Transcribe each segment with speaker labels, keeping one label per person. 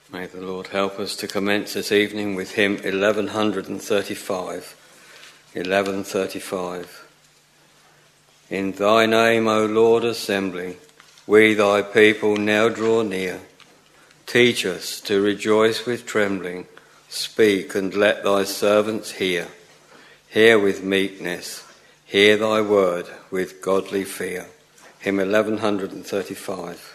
Speaker 1: May the Lord help us to commence this evening with hymn 1135. 1135. In thy name, O Lord, assembly, we thy people now draw near. Teach us to rejoice with trembling. Speak and let thy servants hear. Hear with meekness. Hear thy word with godly fear. Hymn 1135.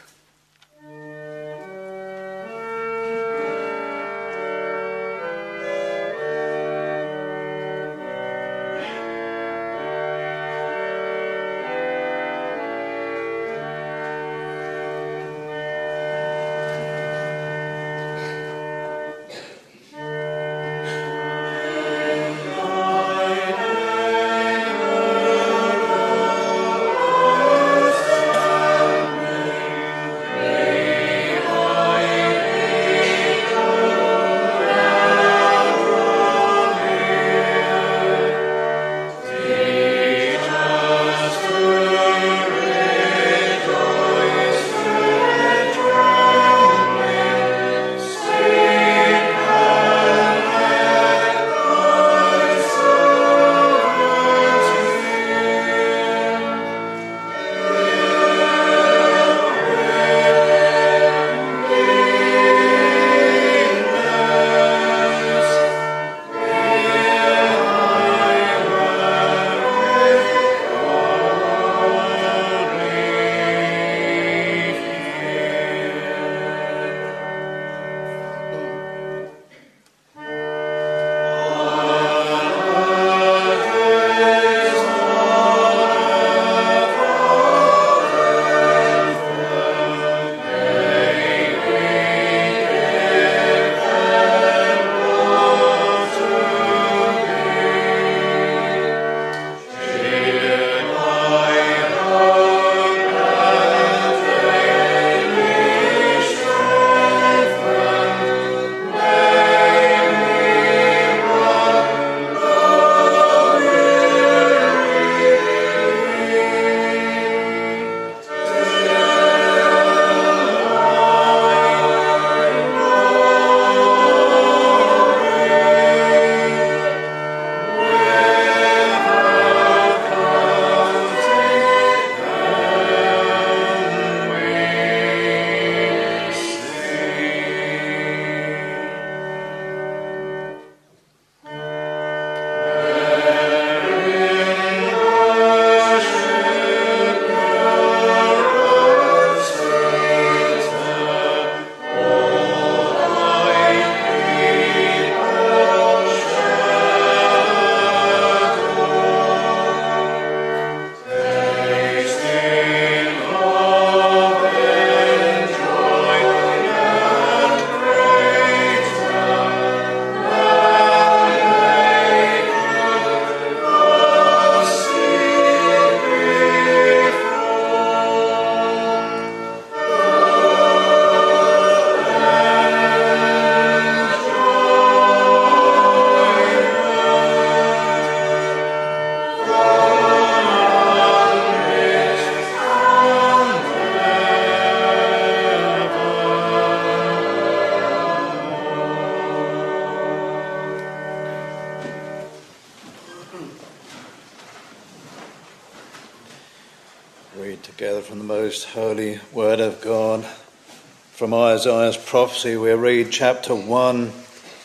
Speaker 2: Read together from the most holy word of God. From Isaiah's prophecy, we read chapter 1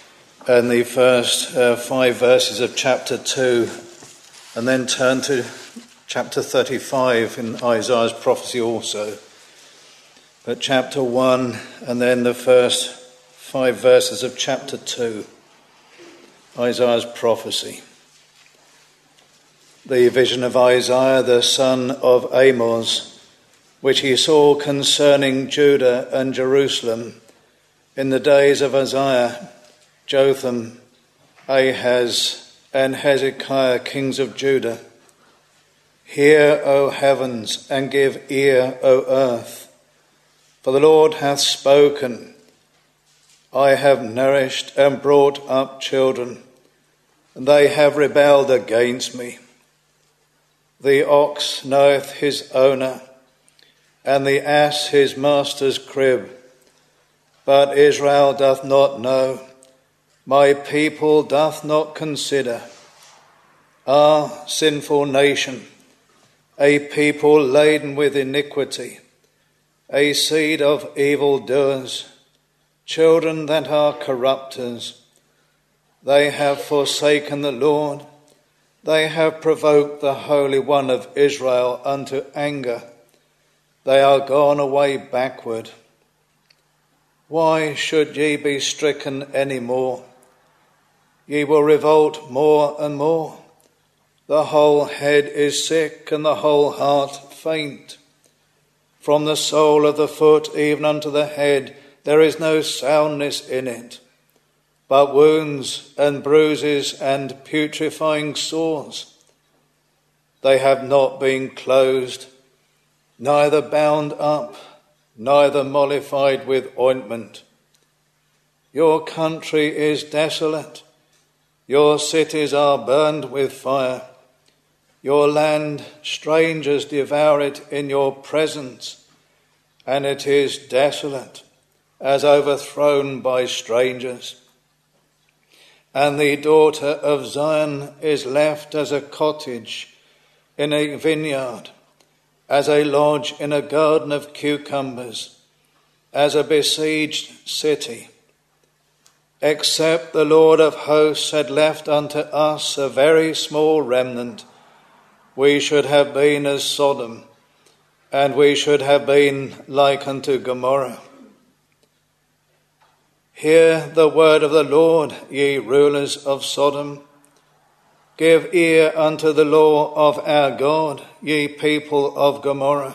Speaker 2: and the first 5 verses of chapter 2, and then turn to chapter 35 in Isaiah's prophecy also. But chapter 1 and then the first 5 verses of chapter 2, Isaiah's prophecy. The vision of Isaiah, the son of Amos, which he saw concerning Judah and Jerusalem in the days of Uzziah, Jotham, Ahaz, and Hezekiah, kings of Judah. Hear, O heavens, and give ear, O earth, for the Lord hath spoken. I have nourished and brought up children, and they have rebelled against me. The ox knoweth his owner, and the ass his master's crib, But Israel doth not know, my people doth not consider. Ah, sinful nation, a people laden with iniquity, a seed of evildoers, children that are corrupters. They have forsaken the Lord. They have provoked the Holy One of Israel unto anger. They are gone away backward. Why should ye be stricken any more? Ye will revolt more and more. The whole head is sick, and the whole heart faint. From the sole of the foot even unto the head there is no soundness in it, but wounds and bruises and putrefying sores. They have not been closed, neither bound up, neither mollified with ointment. Your country is desolate. Your cities are burned with fire. Your land, strangers devour it in your presence, and it is desolate, as overthrown by strangers. And the daughter of Zion is left as a cottage in a vineyard, as a lodge in a garden of cucumbers, as a besieged city. Except the Lord of hosts had left unto us a very small remnant, we should have been as Sodom, and we should have been like unto Gomorrah. Hear the word of the Lord, ye rulers of Sodom. Give ear unto the law of our God, ye people of Gomorrah.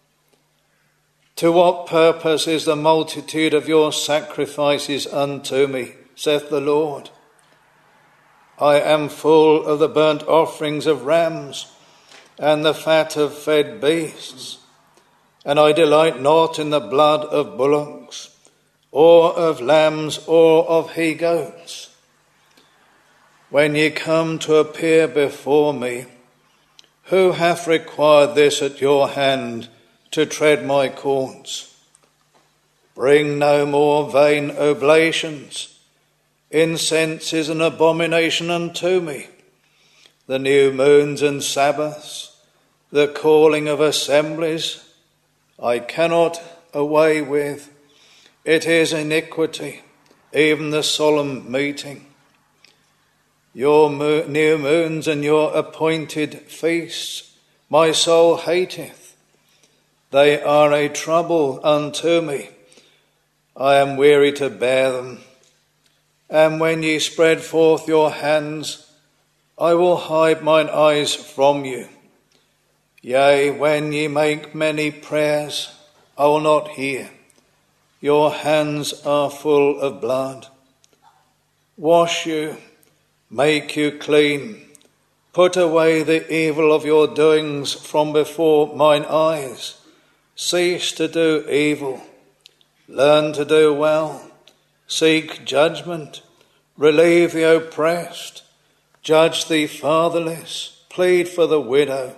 Speaker 2: To what purpose is the multitude of your sacrifices unto me, saith the Lord? I am full of the burnt offerings of rams, and the fat of fed beasts, and I delight not in the blood of bullocks, or of lambs, or of he-goats. When ye come to appear before me, who hath required this at your hand to tread my courts? Bring no more vain oblations. Incense is an abomination unto me. The new moons and Sabbaths, the calling of assemblies, I cannot away with. It is iniquity, even the solemn meeting. Your new moons and your appointed feasts my soul hateth. They are a trouble unto me. I am weary to bear them. And when ye spread forth your hands, I will hide mine eyes from you. Yea, when ye make many prayers, I will not hear. Your hands are full of blood. Wash you, make you clean. Put away the evil of your doings from before mine eyes. Cease to do evil. Learn to do well. Seek judgment. Relieve the oppressed. Judge the fatherless. Plead for the widow.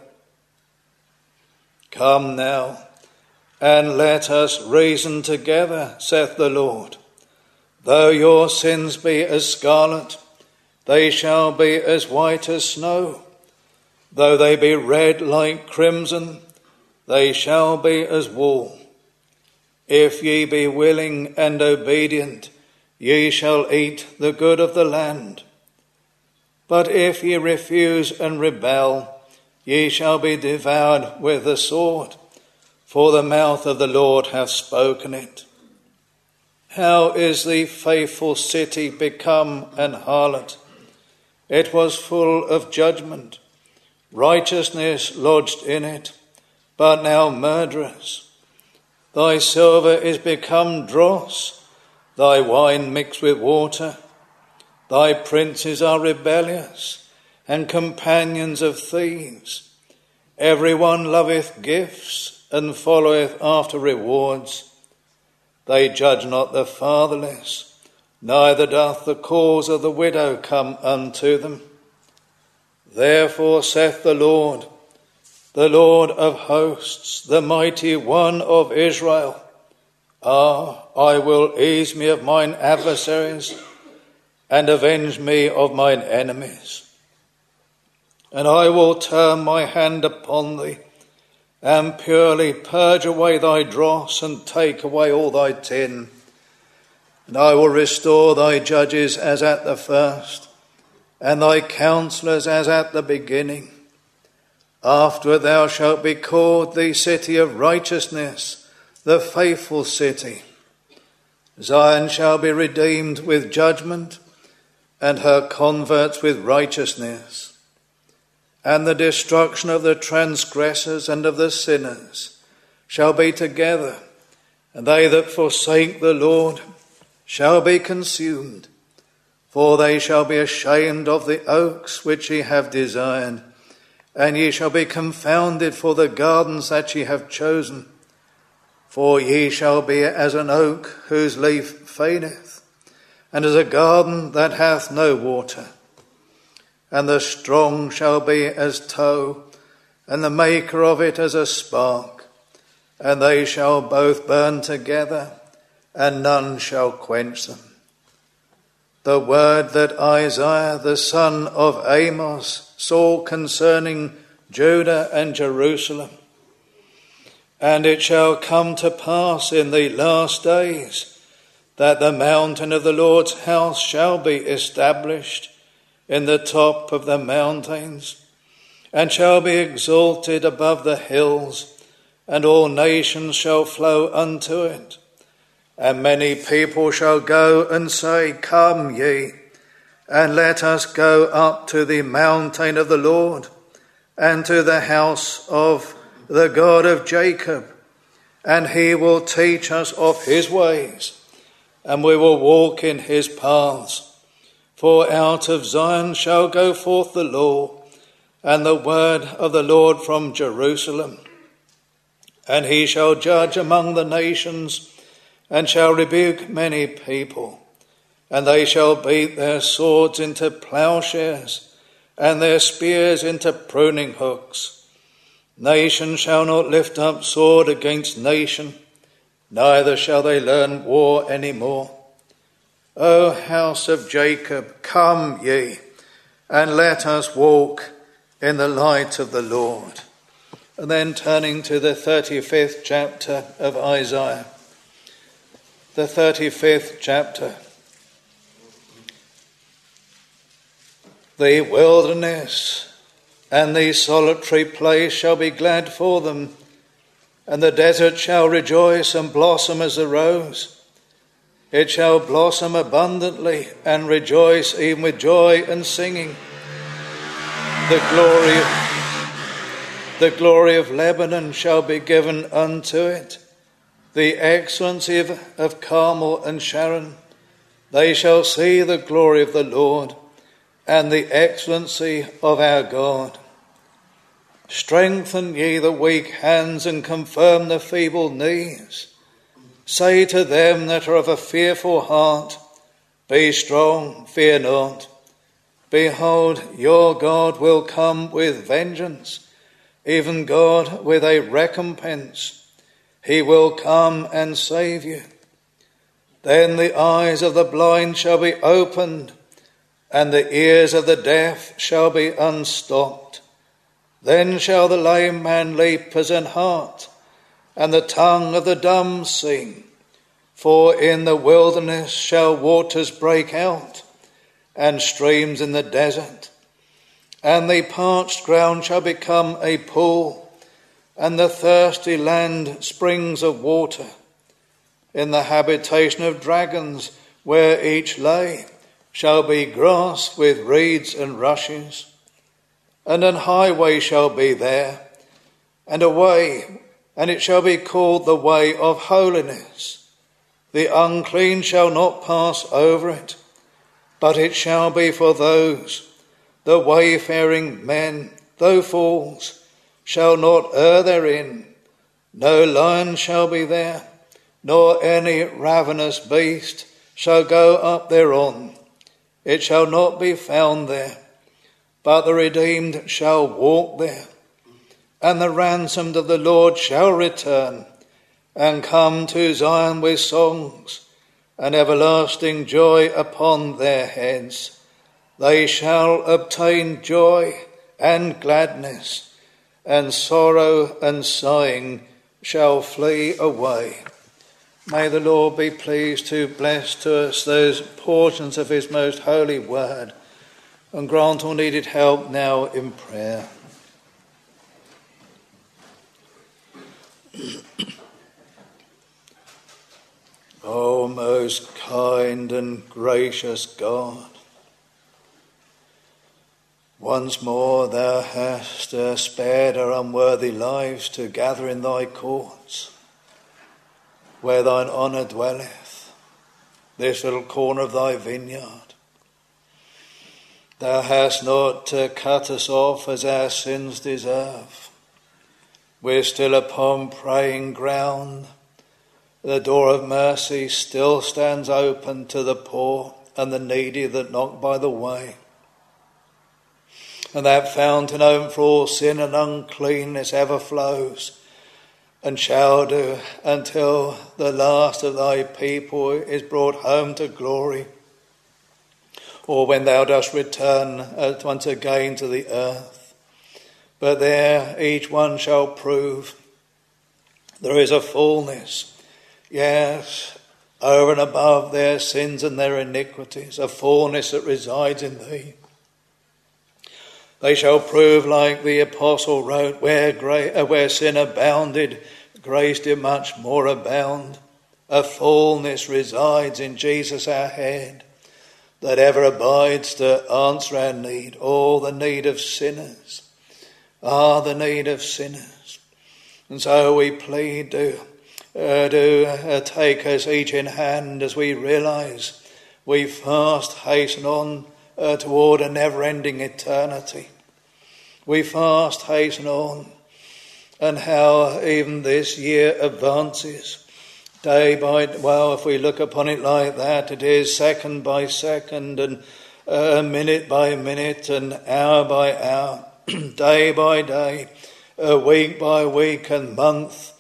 Speaker 2: Come now, and let us reason together, saith the Lord. Though your sins be as scarlet, they shall be as white as snow. Though they be red like crimson, they shall be as wool. If ye be willing and obedient, ye shall eat the good of the land. But if ye refuse and rebel, ye shall be devoured with the sword, for the mouth of the Lord hath spoken it. How is the faithful city become an harlot? It was full of judgment. Righteousness lodged in it, but now murderers. Thy silver is become dross, thy wine mixed with water. Thy princes are rebellious, and companions of thieves. Every one loveth gifts, and followeth after rewards. They judge not the fatherless, neither doth the cause of the widow come unto them. Therefore saith the Lord of hosts, the mighty one of Israel, I will ease me of mine adversaries, and avenge me of mine enemies. And I will turn my hand upon thee, and purely purge away thy dross, and take away all thy tin. And I will restore thy judges as at the first, and thy counsellors as at the beginning. Afterward thou shalt be called the city of righteousness, the faithful city. Zion shall be redeemed with judgment, and her converts with righteousness. And the destruction of the transgressors and of the sinners shall be together, and they that forsake the Lord shall be consumed. For they shall be ashamed of the oaks which ye have desired, and ye shall be confounded for the gardens that ye have chosen. For ye shall be as an oak whose leaf faileth, and as a garden that hath no water. And the strong shall be as tow, and the maker of it as a spark, and they shall both burn together, and none shall quench them. The word that Isaiah the son of Amos saw concerning Judah and Jerusalem. And it shall come to pass in the last days that the mountain of the Lord's house shall be established in the top of the mountains, and shall be exalted above the hills, and all nations shall flow unto it. And many people shall go and say, Come ye, and let us go up to the mountain of the Lord, and to the house of the God of Jacob, and he will teach us of his ways, and we will walk in his paths. For out of Zion shall go forth the law, and the word of the Lord from Jerusalem. And he shall judge among the nations, and shall rebuke many people. And they shall beat their swords into plowshares, and their spears into pruning hooks. Nation shall not lift up sword against nation, neither shall they learn war any more. O house of Jacob, come ye, and let us walk in the light of the Lord. And then turning to the 35th chapter of Isaiah. The 35th chapter. The wilderness and the solitary place shall be glad for them, and the desert shall rejoice and blossom as the rose. It shall blossom abundantly and rejoice even with joy and singing. The glory of Lebanon shall be given unto it, the excellency of Carmel and Sharon. They shall see the glory of the Lord and the excellency of our God. Strengthen ye the weak hands and confirm the feeble knees. Say to them that are of a fearful heart, Be strong, fear not. Behold, your God will come with vengeance, even God with a recompense. He will come and save you. Then the eyes of the blind shall be opened, and the ears of the deaf shall be unstopped. Then shall the lame man leap as an hart, and the tongue of the dumb sing. For in the wilderness shall waters break out, and streams in the desert. And the parched ground shall become a pool, and the thirsty land springs of water. In the habitation of dragons, where each lay, shall be grass with reeds and rushes. And an highway shall be there, and a way, and it shall be called the way of holiness. The unclean shall not pass over it, but it shall be for those. The wayfaring men, though fools, shall not err therein. No lion shall be there, nor any ravenous beast shall go up thereon. It shall not be found there, but the redeemed shall walk there. And the ransomed of the Lord shall return, and come to Zion with songs and everlasting joy upon their heads. They shall obtain joy and gladness, and sorrow and sighing shall flee away. May the Lord be pleased to bless to us those portions of his most holy word, and grant all needed help now in prayer. O most kind and gracious God, once more thou hast spared our unworthy lives to gather in thy courts, where thine honour dwelleth, this little corner of thy vineyard. Thou hast not cut us off as our sins deserve. We're still upon praying ground. The door of mercy still stands open to the poor and the needy that knock by the way. And that fountain open for all sin and uncleanness ever flows, and shall do until the last of thy people is brought home to glory, or when thou dost return once again to the earth. But there each one shall prove there is a fullness, yes, over and above their sins and their iniquities, a fullness that resides in thee. They shall prove, like the apostle wrote, where sin abounded, grace did much more abound. A fullness resides in Jesus our head, that ever abides to answer our need, all the need of sinners, the need of sinners. And so we plead, do take us each in hand as we realise we fast hasten on toward a never-ending eternity. We fast hasten on, and how even this year advances day by, well, if we look upon it like that, it is second by second and minute by minute and hour by hour, day by day, week by week and month,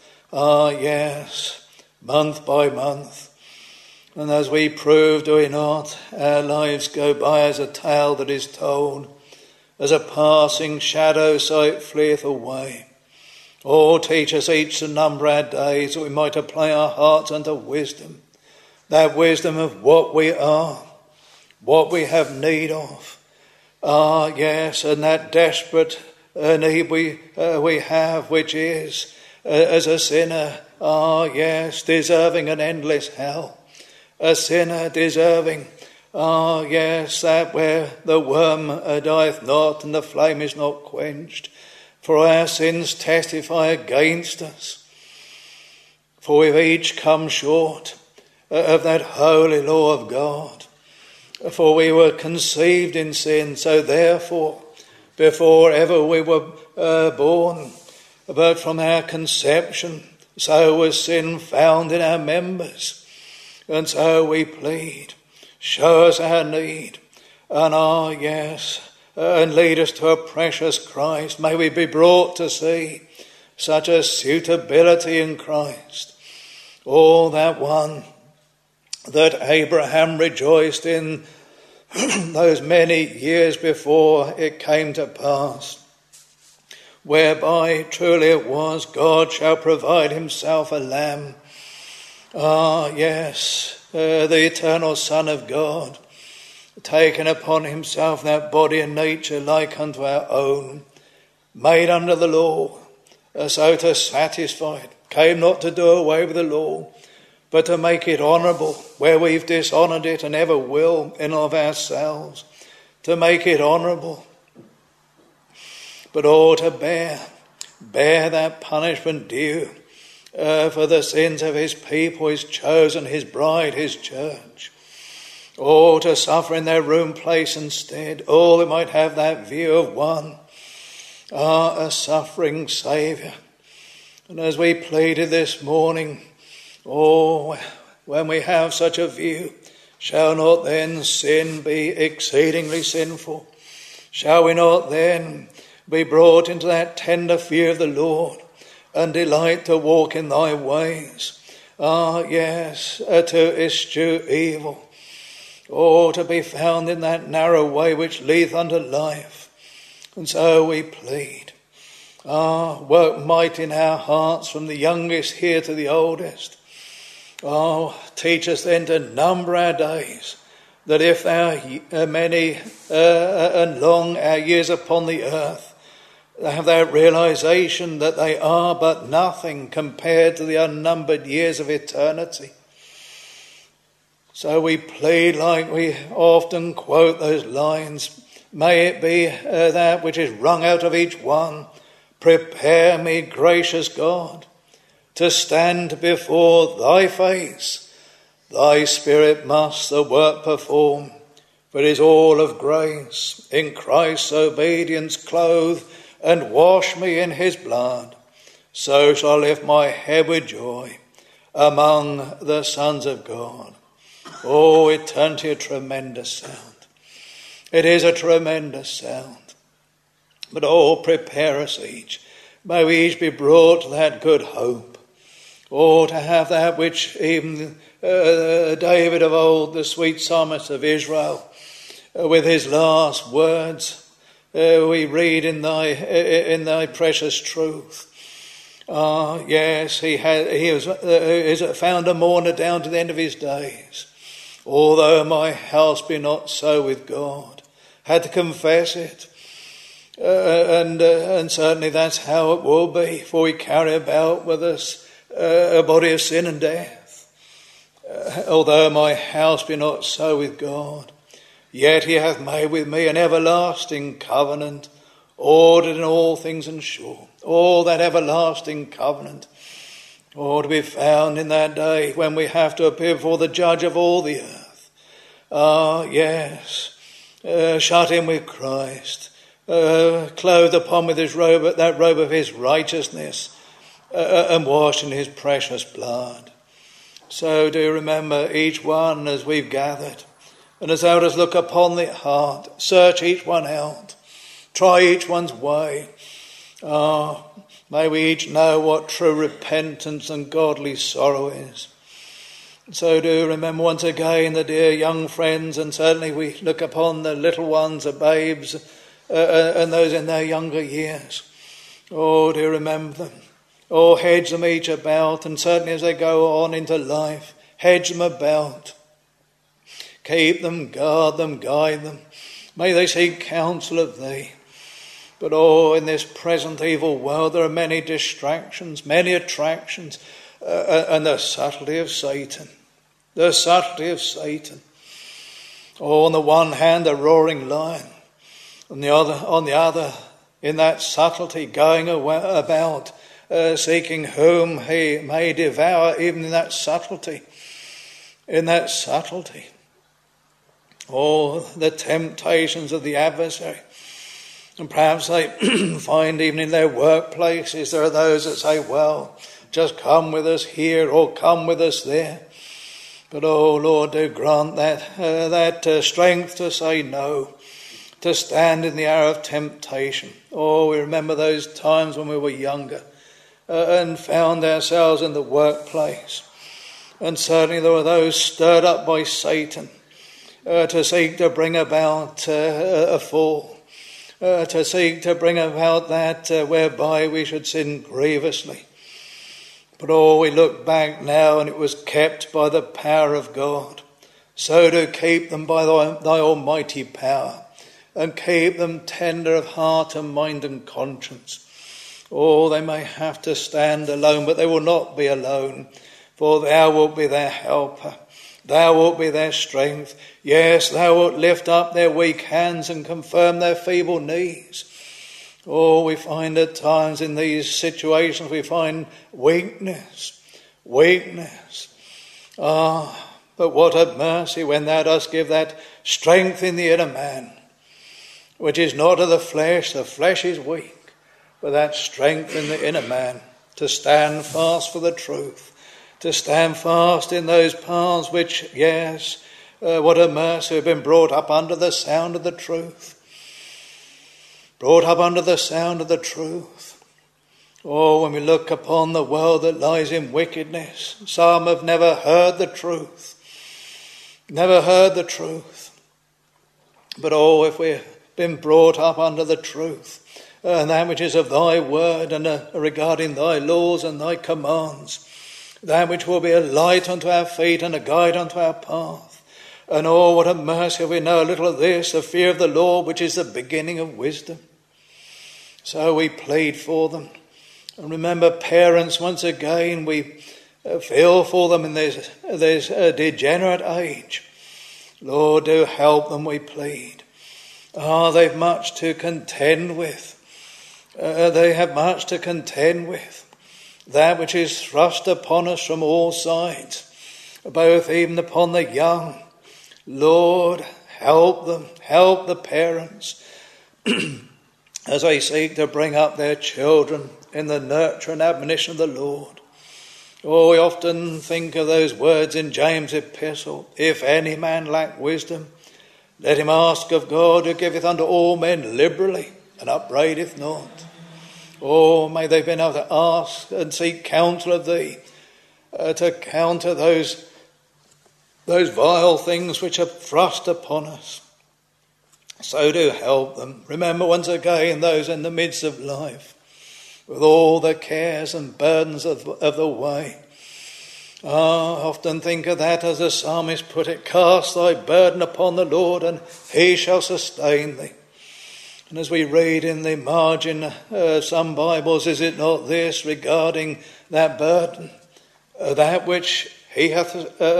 Speaker 2: month by month. And as we prove, do we not, our lives go by as a tale that is told, as a passing shadow, so it fleeth away. Oh, teach us each to number our days, that we might apply our hearts unto wisdom, that wisdom of what we are, what we have need of. And that desperate need we have, which is, as a sinner, deserving an endless hell. A sinner deserving, that where the worm dieth not and the flame is not quenched. For our sins testify against us. For we've each come short of that holy law of God. For we were conceived in sin, so therefore, before ever we were born, but from our conception, so was sin found in our members. And so we plead, show us our need, and and lead us to a precious Christ. May we be brought to see such a suitability in Christ. Oh, that one that Abraham rejoiced in those many years before it came to pass, whereby truly it was, God shall provide himself a lamb. The eternal Son of God, taken upon himself that body and nature like unto our own, made under the law, so to satisfy it, came not to do away with the law, but to make it honourable where we've dishonoured it and ever will in of ourselves, to make it honourable, but all to bear that punishment due for the sins of his people, his chosen, his bride, his church. Oh, to suffer in their room, place and stead. Oh, they might have that view of one, a suffering Saviour. And as we pleaded this morning, oh, when we have such a view, shall not then sin be exceedingly sinful? Shall we not then be brought into that tender fear of the Lord? and delight to walk in thy ways. Yes, to eschew evil, or to be found in that narrow way which leadeth unto life. And so we plead. Work might in our hearts from the youngest here to the oldest. Teach us then to number our days, that if our many and long our years upon the earth, have that realization that they are but nothing compared to the unnumbered years of eternity. So we plead, like we often quote those lines, may it be that which is wrung out of each one. Prepare me, gracious God, to stand before thy face. Thy Spirit must the work perform, for it is all of grace. In Christ's obedience clothe and wash me in his blood. So shall I lift my head with joy among the sons of God. Oh, eternity, a tremendous sound. It is a tremendous sound. But oh, prepare us each. May we each be brought to that good hope. Oh, to have that which even David of old, the sweet psalmist of Israel, with his last words, we read in thy precious truth. Yes, he is found a mourner down to the end of his days. Although my house be not so with God, had to confess it. And certainly that's how it will be, for we carry about with us a body of sin and death. Although my house be not so with God, yet he hath made with me an everlasting covenant, ordered in all things and sure. All that everlasting covenant, to be found in that day when we have to appear before the judge of all the earth. Yes, shut in with Christ, clothed upon with his robe, that robe of his righteousness, and washed in his precious blood. So do remember each one as we've gathered, and as elders look upon the heart, search each one out, try each one's way. May we each know what true repentance and godly sorrow is. So do remember once again the dear young friends, and certainly we look upon the little ones, the babes, and those in their younger years. Oh, do remember them. Oh, hedge them each about, and certainly as they go on into life, hedge them about. Keep them, guard them, guide them. May they seek counsel of thee. But in this present evil world there are many distractions, many attractions, and the subtlety of Satan. The subtlety of Satan. On the one hand, the roaring lion. On the other, in that subtlety, going about, seeking whom he may devour, even in that subtlety. In that subtlety. The temptations of the adversary. And perhaps they find even in their workplaces, there are those that say, well, just come with us here or come with us there. But Lord, do grant that strength to say no, to stand in the hour of temptation. We remember those times when we were younger and found ourselves in the workplace. And certainly there were those stirred up by Satan to seek to bring about a fall. To seek to bring about that whereby we should sin grievously. But we look back now, and it was kept by the power of God. So do keep them by thy almighty power, and keep them tender of heart and mind and conscience. They may have to stand alone, but they will not be alone, for thou wilt be their helper. Thou wilt be their strength. Yes, thou wilt lift up their weak hands and confirm their feeble knees. We find at times in these situations, we find weakness. But what a mercy when thou dost give that strength in the inner man, which is not of the flesh is weak, but that strength in the inner man to stand fast for the truth. To stand fast in those paths which, yes, what a mercy, have been brought up under the sound of the truth. Brought up under the sound of the truth. Oh, when we look upon the world that lies in wickedness, some have never heard the truth. Never heard the truth. But oh, if we've been brought up under the truth, and that which is of thy word, and regarding thy laws and thy commands, that which will be a light unto our feet and a guide unto our path. And oh, what a mercy if we know a little of this, the fear of the Lord, which is the beginning of wisdom. So we plead for them. And remember, parents, once again, we feel for them in this degenerate age. Lord, do help them, we plead. They've much to contend with. They have much to contend with. That which is thrust upon us from all sides, both even upon the young. Lord, help them, help the parents as they seek to bring up their children in the nurture and admonition of the Lord. Oh, we often think of those words in James' epistle, if any man lack wisdom, let him ask of God, who giveth unto all men liberally, and upbraideth not. Oh, may they be able to ask and seek counsel of thee, to counter those vile things which are thrust upon us. So do help them. Remember once again those in the midst of life, with all the cares and burdens of the way. I often think of that as the psalmist put it, cast thy burden upon the Lord, and he shall sustain thee. And as we read in the margin, some Bibles, is it not this regarding that burden, that which he hath,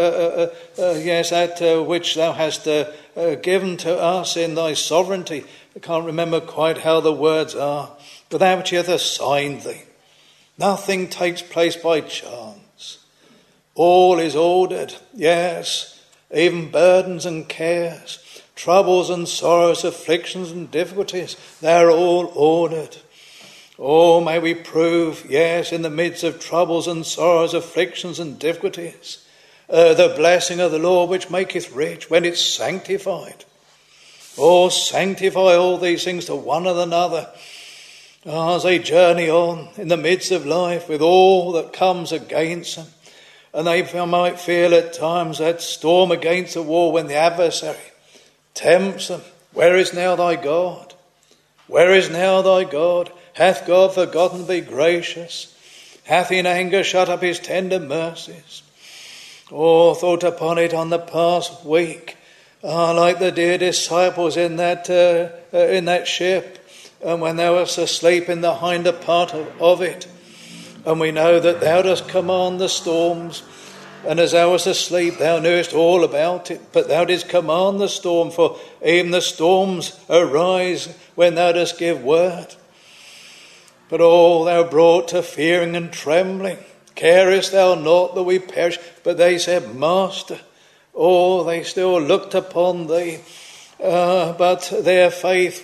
Speaker 2: which thou hast given to us in thy sovereignty. I can't remember quite how the words are, but that which he hath assigned thee. Nothing takes place by chance. All is ordered. Yes, even burdens and cares, troubles and sorrows, afflictions and difficulties, they're all ordered. Oh, may we prove, yes, in the midst of troubles and sorrows, afflictions and difficulties, the blessing of the Lord which maketh rich when it's sanctified. Oh, sanctify all these things to one another as they journey on in the midst of life with all that comes against them. And they might feel at times that storm against the wall when the adversary tempts them. Where is now thy God? Where is now thy God? Hath God forgotten to be gracious? Hath he in anger shut up his tender mercies? Oh, thought upon it on the past week, like the dear disciples in that ship, and when they were asleep in the hinder part of it. And we know that thou dost command the storms, and as thou wast asleep, thou knewest all about it, but thou didst command the storm, for even the storms arise when thou dost give word. But all thou brought to fearing and trembling. Carest thou not that we perish? But they said, Master. Oh, they still looked upon thee. But their faith,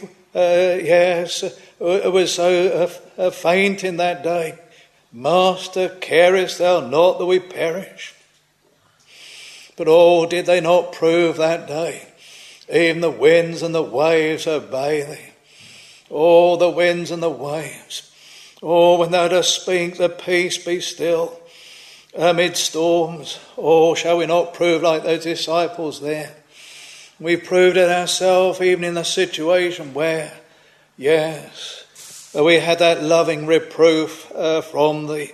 Speaker 2: was so faint in that day. Master, carest thou not that we perish? But oh, did they not prove that day? Even the winds and the waves obey thee. Oh, the winds and the waves. Oh, when thou dost speak, the peace be still amid storms. Oh, shall we not prove like those disciples there? We proved it ourselves even in a situation where, yes, we had that loving reproof from thee.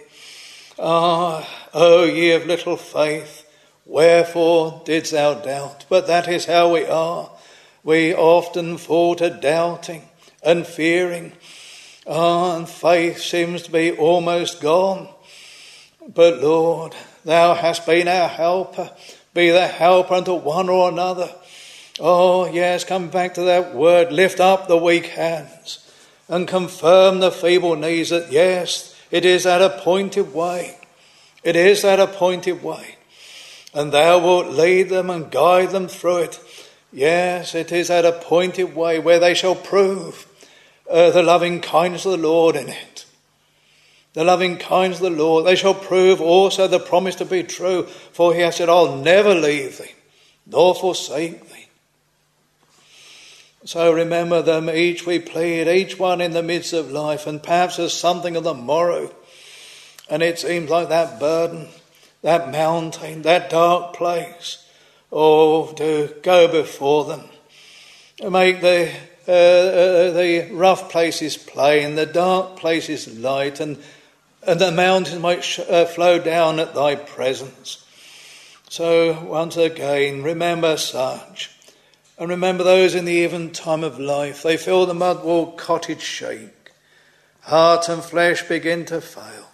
Speaker 2: O ye of little faith, wherefore didst thou doubt? But that is how we are. We often fall to doubting and fearing. And faith seems to be almost gone. But Lord, thou hast been our helper. Be the helper unto one or another. Oh yes, come back to that word. Lift up the weak hands and confirm the feeble knees, that yes, it is that appointed way. It is that appointed way. And thou wilt lead them and guide them through it. Yes, it is that appointed way where they shall prove the loving kindness of the Lord in it. The loving kindness of the Lord. They shall prove also the promise to be true. For he has said, I'll never leave thee, nor forsake thee. So remember them, each we plead, each one in the midst of life, and perhaps there's something of the morrow, and it seems like that burden, that mountain, that dark place, to go before them, to make the rough places plain, the dark places light, and the mountains might flow down at thy presence. So once again, remember such, and remember those in the eventime of life. They feel the mud-walled cottage shake, heart and flesh begin to fail.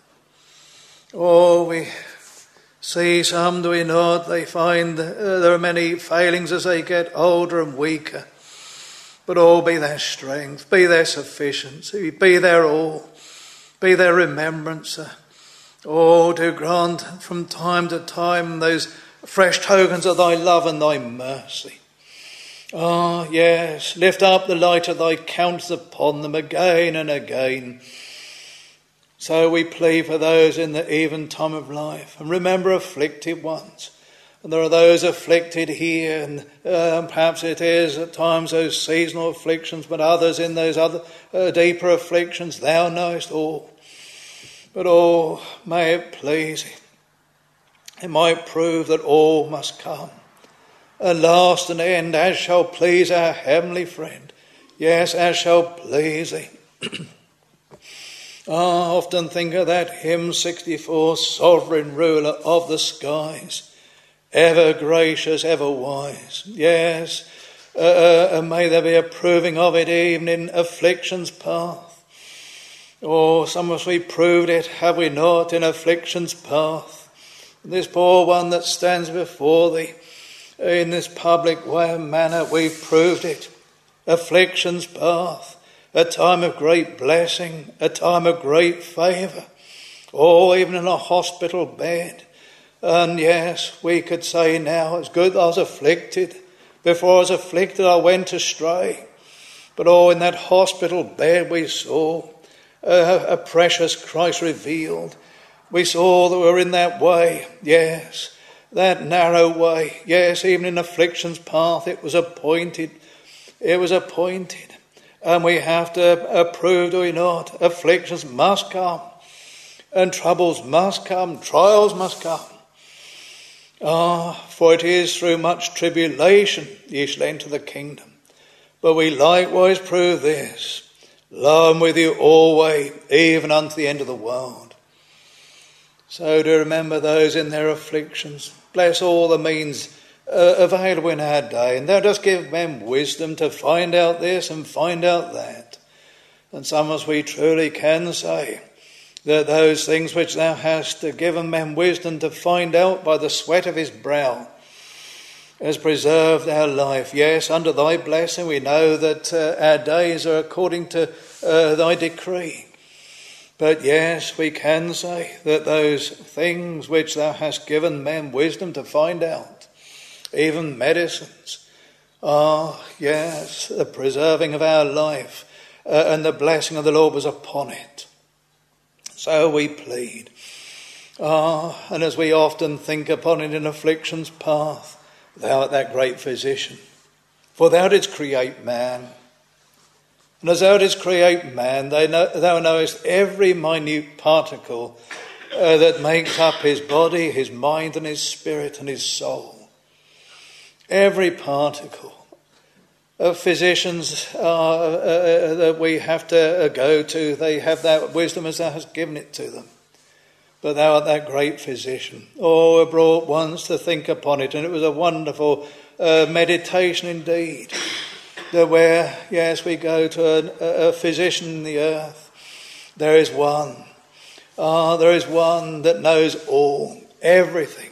Speaker 2: We see some, do we not? They find there are many failings as they get older and weaker. But be their strength, be their sufficiency, be their all, be their remembrancer. Do grant from time to time those fresh tokens of thy love and thy mercy. Yes, lift up the light of thy countenance upon them again and again. So we plead for those in the eventime of life, and remember afflicted ones. And there are those afflicted here, and perhaps it is at times those seasonal afflictions, but others in those other deeper afflictions. Thou knowest all. But may it please thee. It might prove that all must come. A last and end, as shall please our heavenly friend. Yes, as shall please thee. I often think of that hymn 64, Sovereign Ruler of the skies, ever gracious, ever wise. Yes, and may there be a proving of it even in affliction's path. Some of us we proved it, have we not, in affliction's path? This poor one that stands before thee in this public way and manner, we've proved it. Affliction's path, a time of great blessing, a time of great favour, even in a hospital bed. And yes, we could say now, it's good that I was afflicted. Before I was afflicted, I went astray. But in that hospital bed we saw a precious Christ revealed. We saw that we were in that way, yes, that narrow way. Yes, even in affliction's path it was appointed. It was appointed. And we have to prove, do we not? Afflictions must come, and troubles must come, trials must come. For it is through much tribulation ye shall enter the kingdom. But we likewise prove this, lo, I'm with you always, even unto the end of the world. So to remember those in their afflictions. Bless all the means available in our day, and thou dost give men wisdom to find out this and find out that. And some of us we truly can say that those things which thou hast given men wisdom to find out by the sweat of his brow has preserved our life. Yes, under thy blessing we know that our days are according to thy decree. But yes, we can say that those things which thou hast given men wisdom to find out, even medicines, yes, the preserving of our life and the blessing of the Lord was upon it. So we plead. And as we often think upon it in affliction's path, thou art that great physician. For thou didst create man. And as thou didst create man, thou knowest every minute particle that makes up his body, his mind and his spirit and his soul. Every particle. Physicians that we have to go to, they have that wisdom as thou hast given it to them. But thou art that great physician. I brought once to think upon it, and it was a wonderful meditation indeed. That where, yes, we go to a physician in the earth, there is one. There is one that knows all, everything.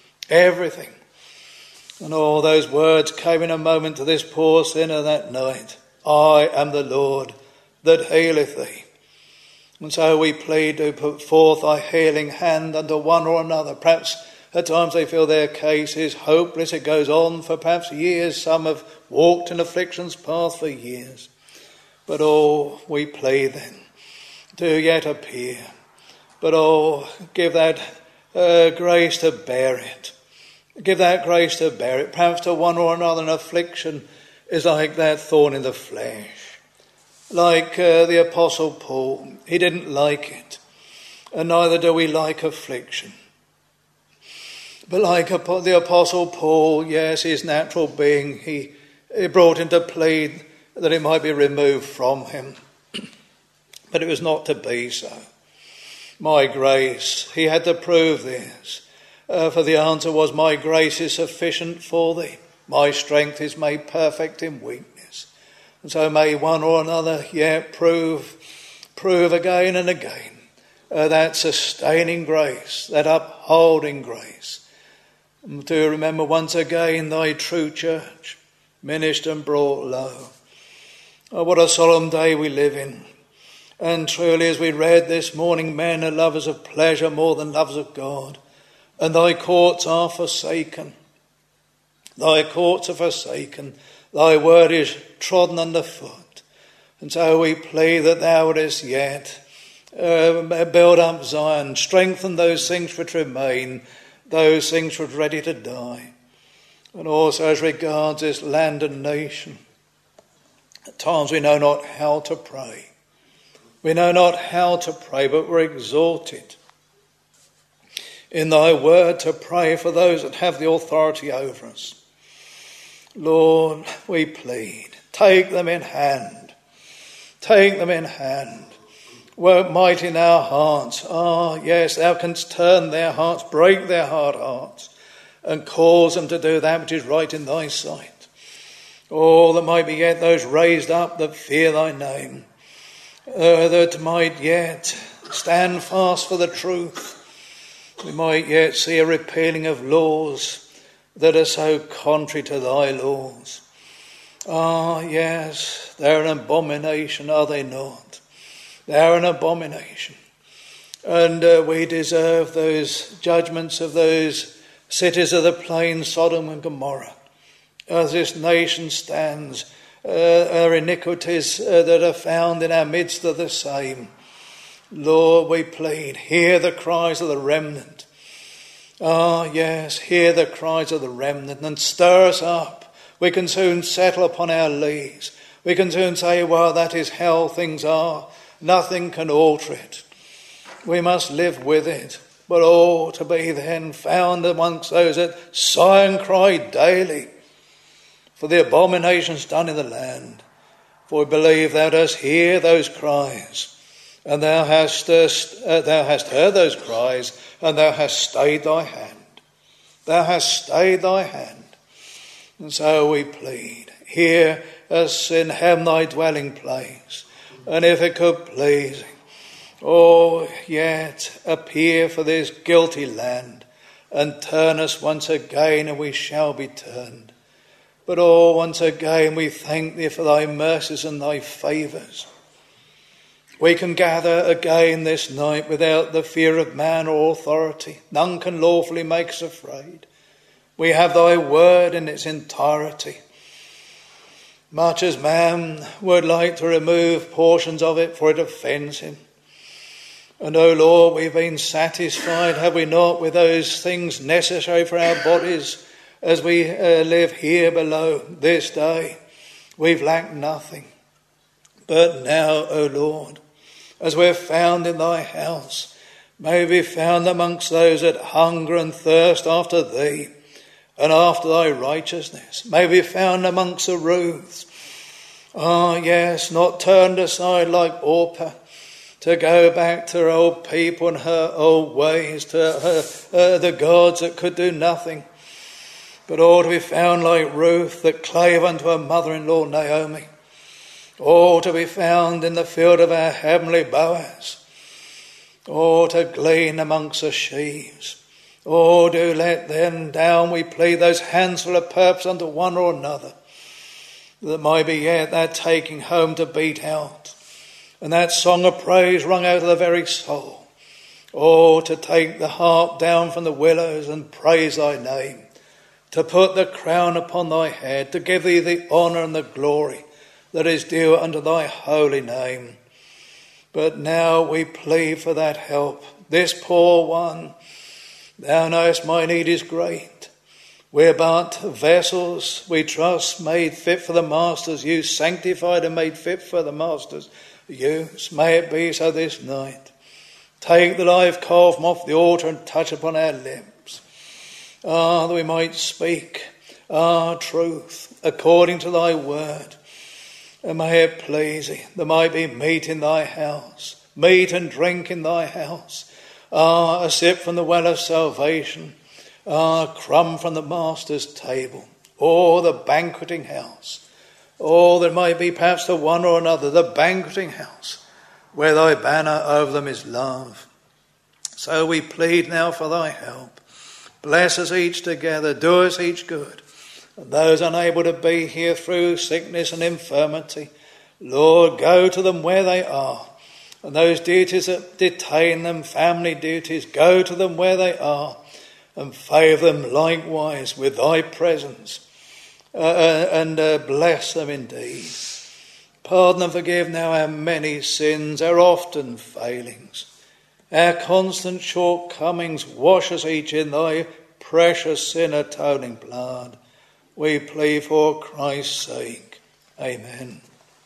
Speaker 2: And all those words came in a moment to this poor sinner that night. I am the Lord that healeth thee. And so we plead to put forth thy healing hand unto one or another. Perhaps at times they feel their case is hopeless. It goes on for perhaps years. Some have walked in affliction's path for years. But we plead then, do yet appear. But give that grace to bear it. Give that grace to bear it. Perhaps to one or another in affliction, is like that thorn in the flesh. Like the Apostle Paul, he didn't like it, and neither do we like affliction. But like the Apostle Paul, yes, his natural being, he brought him to plead that it might be removed from him. But it was not to be so. My grace, he had to prove this. For the answer was, my grace is sufficient for thee. My strength is made perfect in weakness. And so may one or another yet prove again and again that sustaining grace, that upholding grace. To remember once again thy true church, minister and brought low. Oh, what a solemn day we live in. And truly, as we read this morning, men are lovers of pleasure more than lovers of God. And thy courts are forsaken. Thy courts are forsaken. Thy word is trodden underfoot. And so we plead that thou wouldest yet build up Zion, strengthen those things which remain, those things which are ready to die. And also as regards this land and nation, at times we know not how to pray. We know not how to pray, but we're exhorted in thy word to pray for those that have the authority over us. Lord, we plead, take them in hand. Take them in hand. Work might in our hearts. Ah, yes, thou canst turn their hearts, break their hard hearts, and cause them to do that which is right in thy sight. Oh, that might be yet those raised up that fear thy name, that might yet stand fast for the truth. We might yet see a repealing of laws that are so contrary to thy laws. Ah, yes, they're an abomination, are they not? They're an abomination. And we deserve those judgments of those cities of the plain, Sodom and Gomorrah. As this nation stands, our iniquities that are found in our midst are the same. Lord, we plead, hear the cries of the remnant. Ah, yes, hear the cries of the remnant and stir us up. We can soon settle upon our lees. We can soon say, well, that is how things are. Nothing can alter it. We must live with it. But oh, to be then found amongst those that sigh and cry daily for the abominations done in the land. For we believe thou dost hear those cries, and thou hast heard those cries, and thou hast stayed thy hand. Thou hast stayed thy hand. And so we plead, hear us in heaven thy dwelling place. And if it could please, oh, yet appear for this guilty land, and turn us once again, and we shall be turned. But oh, once again we thank thee for thy mercies and thy favours. We can gather again this night without the fear of man or authority. None can lawfully make us afraid. We have thy word in its entirety. Much as man would like to remove portions of it, for it offends him. And, O Lord, we've been satisfied, have we not, with those things necessary for our bodies as we live here below this day. We've lacked nothing. But now, O Lord, as we're found in thy house, may we be found amongst those that hunger and thirst after thee, and after thy righteousness. May we be found amongst the Ruths. Ah, yes, not turned aside like Orpah, to go back to her old people and her old ways, to the gods that could do nothing. But oh, to be found like Ruth, that clave unto her mother-in-law Naomi. Oh, to be found in the field of our heavenly Boaz. Oh, to glean amongst the sheaves. Oh, do let them down, we plead, those hands full of purpose unto one or another, that might be yet that taking home to beat out, and that song of praise rung out of the very soul. Oh, to take the harp down from the willows and praise thy name, to put the crown upon thy head, to give thee the honour and the glory that is due unto thy holy name. But now we plead for that help, this poor one. Thou knowest my need is great. We're but vessels, we trust, made fit for the Master's use, sanctified and made fit for the Master's use. May it be so this night. Take the live coal from off the altar and touch upon our lips. That we might speak truth according to thy word. And may it please thee, there might be meat in thy house, meat and drink in thy house, a sip from the well of salvation, a crumb from the Master's table, or the banqueting house, or there might be perhaps the one or another, the banqueting house, where thy banner over them is love. So we plead now for thy help. Bless us each together, do us each good. And those unable to be here through sickness and infirmity, Lord, go to them where they are. And those duties that detain them, family duties, go to them where they are and favour them likewise with thy presence and bless them indeed. Pardon and forgive now our many sins, our often failings, our constant shortcomings. Wash us each in thy precious sin-atoning blood. We plead for Christ's sake. Amen.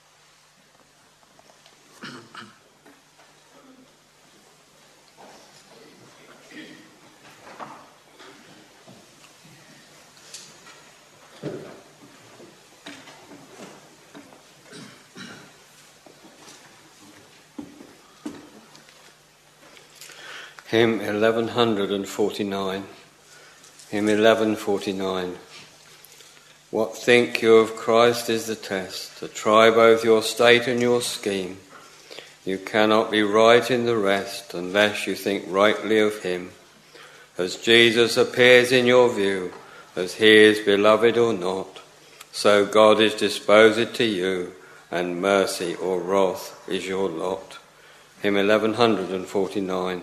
Speaker 1: Hymn 1149. Hymn 1149. What think you of Christ is the test, to try both your state and your scheme. You cannot be right in the rest unless you think rightly of him. As Jesus appears in your view, as he is beloved or not, so God is disposed to you, and mercy or wrath is your lot. Hymn 1149.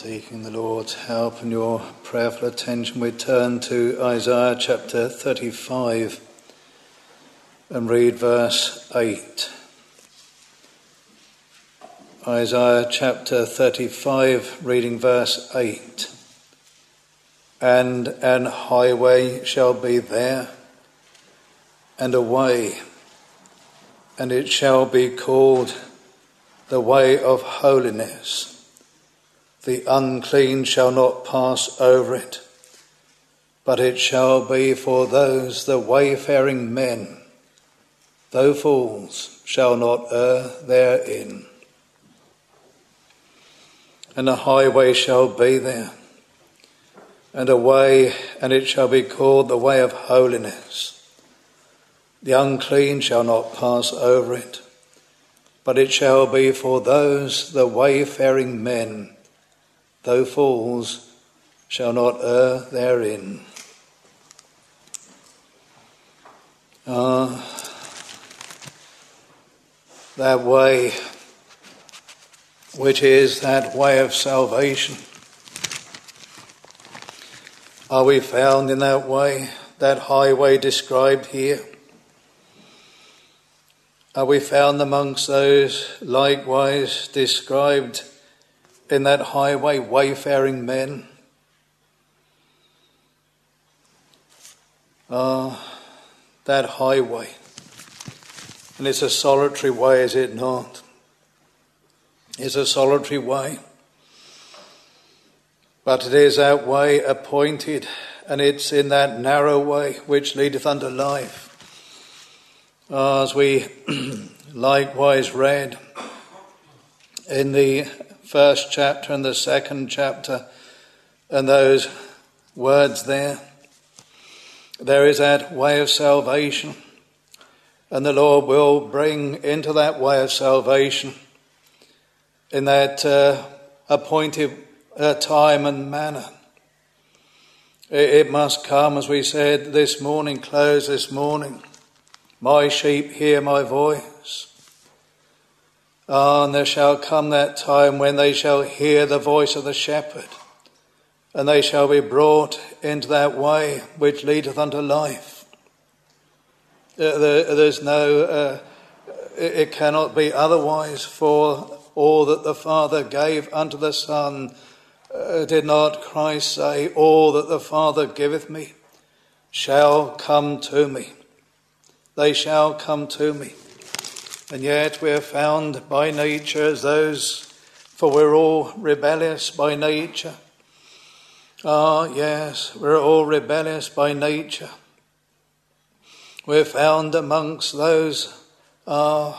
Speaker 2: Seeking the Lord's help and your prayerful attention, we turn to Isaiah chapter 35 and read verse 8. Isaiah chapter 35, reading verse 8. And an highway shall be there, and a way, and it shall be called the way of holiness. The unclean shall not pass over it, but it shall be for those, the wayfaring men, though fools shall not err therein. And a highway shall be there, and a way, and it shall be called the way of holiness. The unclean shall not pass over it, but it shall be for those, the wayfaring men, though fools shall not err therein. That way, which is that way of salvation. Are we found in that way, that highway described here? Are we found amongst those likewise described in that highway, wayfaring men? That highway. And it's a solitary way, is it not? It's a solitary way. But it is that way appointed, and it's in that narrow way which leadeth unto life. As we likewise read in the first chapter and the second chapter, and those words there is that way of salvation, and the Lord will bring into that way of salvation in that appointed time and manner. It must come, as we said this morning, close this morning. My sheep hear my voice. And there shall come that time when they shall hear the voice of the shepherd, and they shall be brought into that way which leadeth unto life. There's no, it cannot be otherwise, for all that the Father gave unto the Son, did not Christ say, all that the Father giveth me shall come to me. They shall come to me. And yet we are found by nature as those, for we're all rebellious by nature. Yes, we're all rebellious by nature. We're found amongst those that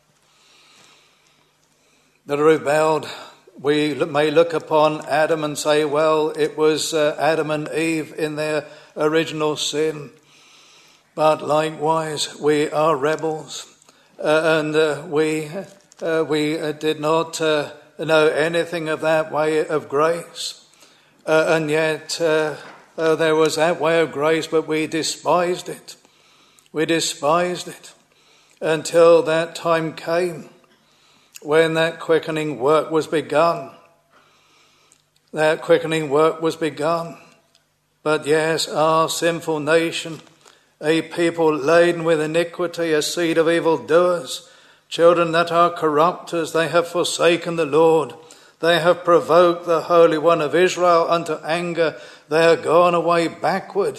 Speaker 2: are rebelled. We may look upon Adam and say, well, it was Adam and Eve in their original sin. But likewise, we are rebels. And we did not know anything of that way of grace. And yet there was that way of grace, but we despised it. We despised it until that time came when that quickening work was begun. That quickening work was begun. But yes, our sinful nation, a people laden with iniquity, a seed of evildoers, children that are corrupters, they have forsaken the Lord. They have provoked the Holy One of Israel unto anger. They are gone away backward.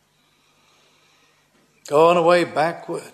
Speaker 2: Gone away backward.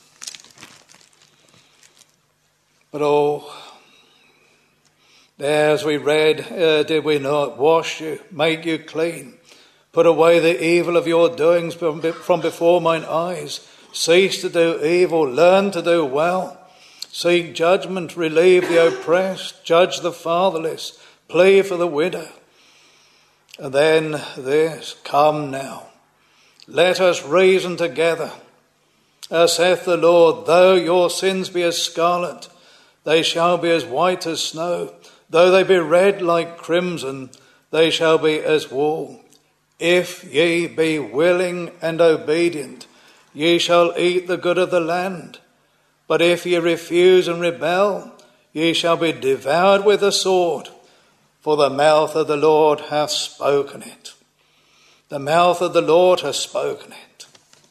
Speaker 2: But there as we read, did we not wash you, make you clean? Put away the evil of your doings from before mine eyes. Cease to do evil, learn to do well. Seek judgment, relieve the oppressed, judge the fatherless, plead for the widow. And then this, come now, let us reason together. As saith the Lord, though your sins be as scarlet, they shall be as white as snow. Though they be red like crimson, they shall be as wool. If ye be willing and obedient, ye shall eat the good of the land. But if ye refuse and rebel, ye shall be devoured with the sword. for the mouth of the Lord hath spoken it. The mouth of the Lord hath spoken it.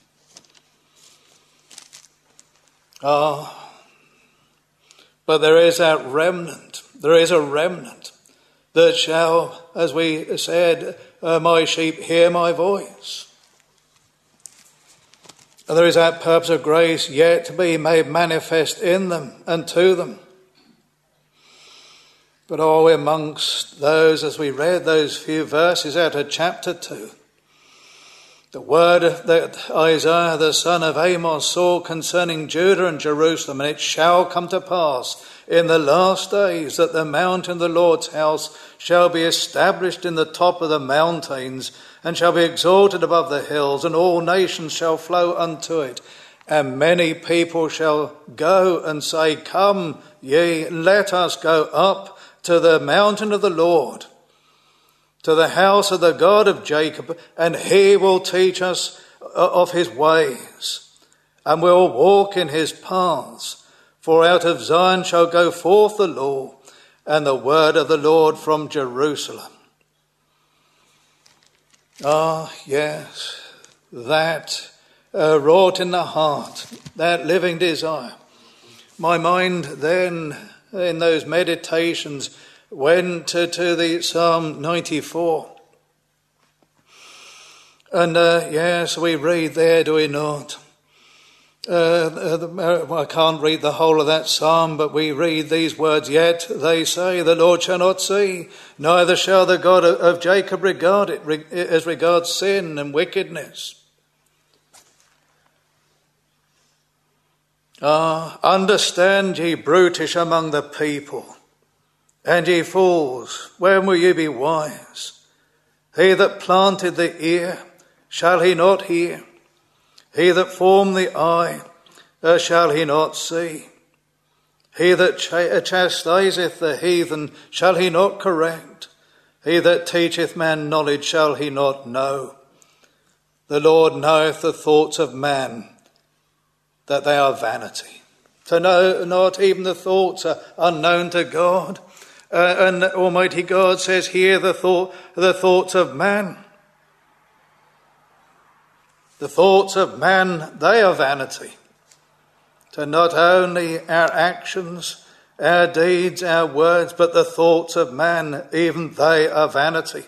Speaker 2: But there is that remnant. There is a remnant that shall, as we said, my sheep hear my voice. And there is that purpose of grace yet to be made manifest in them and to them. But amongst those, as we read those few verses out of chapter 2, the word that Isaiah the son of Amos saw concerning Judah and Jerusalem, and it shall come to pass in the last days that the mountain of the Lord's house shall be established in the top of the mountains, and shall be exalted above the hills, and all nations shall flow unto it. And many people shall go and say, Come ye, let us go up to the mountain of the Lord, to the house of the God of Jacob, and he will teach us of his ways, and we'll walk in his paths. For out of Zion shall go forth the law, and the word of the Lord from Jerusalem. Yes, that wrought in the heart, that living desire. My mind then, in those meditations, went to the Psalm 94. And yes, we read there, do we not? I can't read the whole of that psalm, but we read these words, Yet they say, the Lord shall not see, neither shall the God of Jacob regard it as regards sin and wickedness. Understand ye, brutish among the people, and ye fools, when will ye be wise? He that planted the ear, shall he not hear? He that formed the eye, shall he not see? He that chastiseth the heathen, shall he not correct? He that teacheth man knowledge, shall he not know? The Lord knoweth the thoughts of man, that they are vanity. To know not even the thoughts are unknown to God. And Almighty God says here the thoughts of man. The thoughts of man, they are vanity. To not only our actions, our deeds, our words, but the thoughts of man, even they are vanity.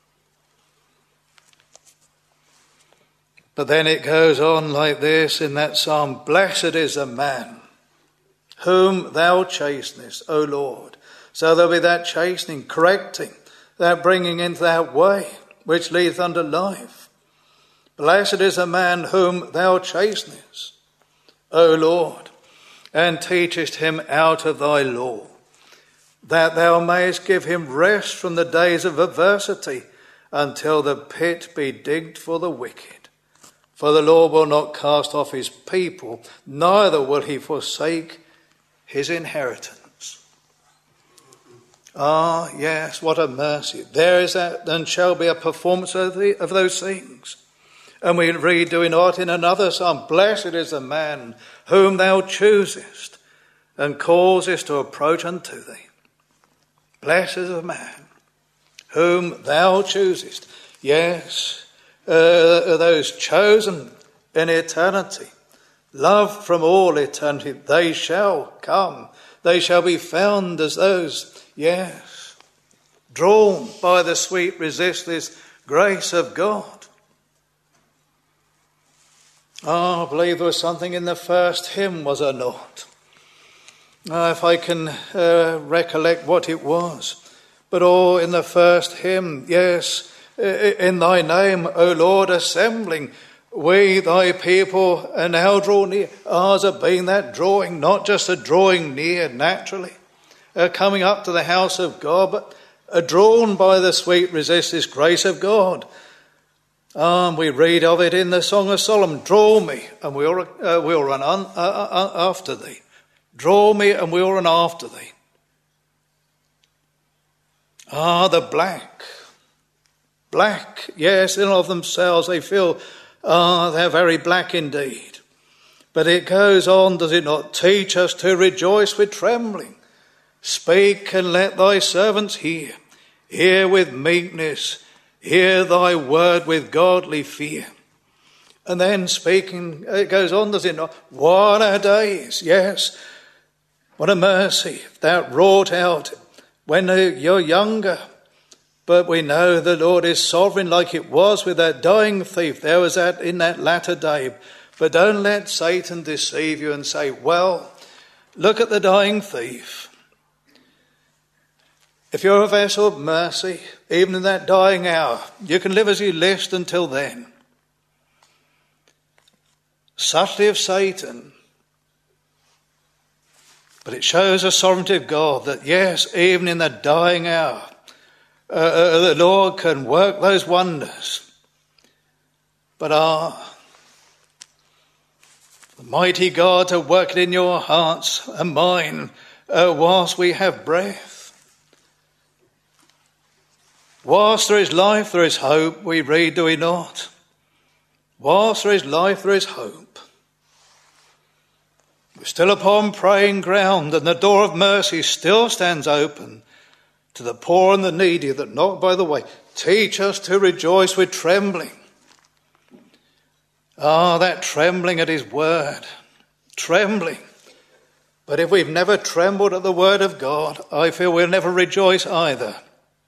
Speaker 2: But then it goes on like this in that psalm, Blessed is the man whom thou chastenest, O Lord. So there'll be that chastening, correcting, that bringing into that way which leadeth unto life. Blessed is the man whom thou chastenest, O Lord, and teachest him out of thy law, that thou mayest give him rest from the days of adversity, until the pit be digged for the wicked. For the Lord will not cast off his people, neither will he forsake his inheritance. Yes, what a mercy. There is that, and shall be a performance of those things. And we read, do we not, in another psalm, Blessed is the man whom thou choosest, and causest to approach unto thee. Blessed is the man whom thou choosest. Yes, those chosen in eternity, loved from all eternity, they shall come. They shall be found as those, yes, drawn by the sweet resistless grace of God. I believe there was something in the first hymn, was there not? If I can recollect what it was. But in the first hymn, yes, in thy name, O Lord, assembling, we, thy people, and now draw near. Ours have been that drawing, not just a drawing near naturally, coming up to the house of God, but drawn by the sweet resistless grace of God. We read of it in the Song of Solomon. Draw me, and we'll run after thee. Draw me, and we'll run after thee. The black, yes, in and of themselves they feel they're very black indeed. But it goes on, does it not? Teach us to rejoice with trembling. Speak and let thy servants hear. hear with meekness, hear thy word with godly fear. And then speaking, it goes on, does it not? What a days, yes, what a mercy thou wrought out when you're younger. But we know the Lord is sovereign, like it was with that dying thief. There was that in that latter day. But don't let Satan deceive you and say, well, look at the dying thief. If you're a vessel of mercy, even in that dying hour, you can live as you list until then. Subtlety of Satan. But it shows the sovereignty of God that, yes, even in the dying hour, the Lord can work those wonders. But the mighty God to work it in your hearts and mine whilst we have breath. Whilst there is life, there is hope, we read, do we not? Whilst there is life, there is hope. We're still upon praying ground, and the door of mercy still stands open to the poor and the needy that knock by the way. Teach us to rejoice with trembling. That trembling at his word. Trembling. But if we've never trembled at the word of God, I feel we'll never rejoice either.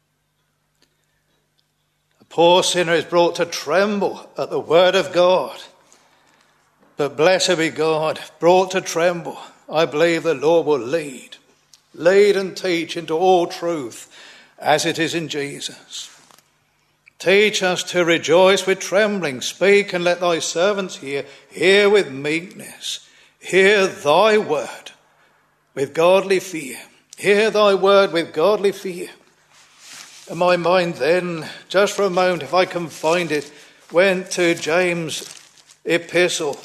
Speaker 2: A poor sinner is brought to tremble at the word of God. But blessed be God, brought to tremble. I believe the Lord will lead and teach into all truth as it is in Jesus. Teach us to rejoice with trembling. Speak and let thy servants hear. Hear with meekness. Hear thy word with godly fear. Hear thy word with godly fear. And my mind then, just for a moment, if I can find it, went to James' epistle.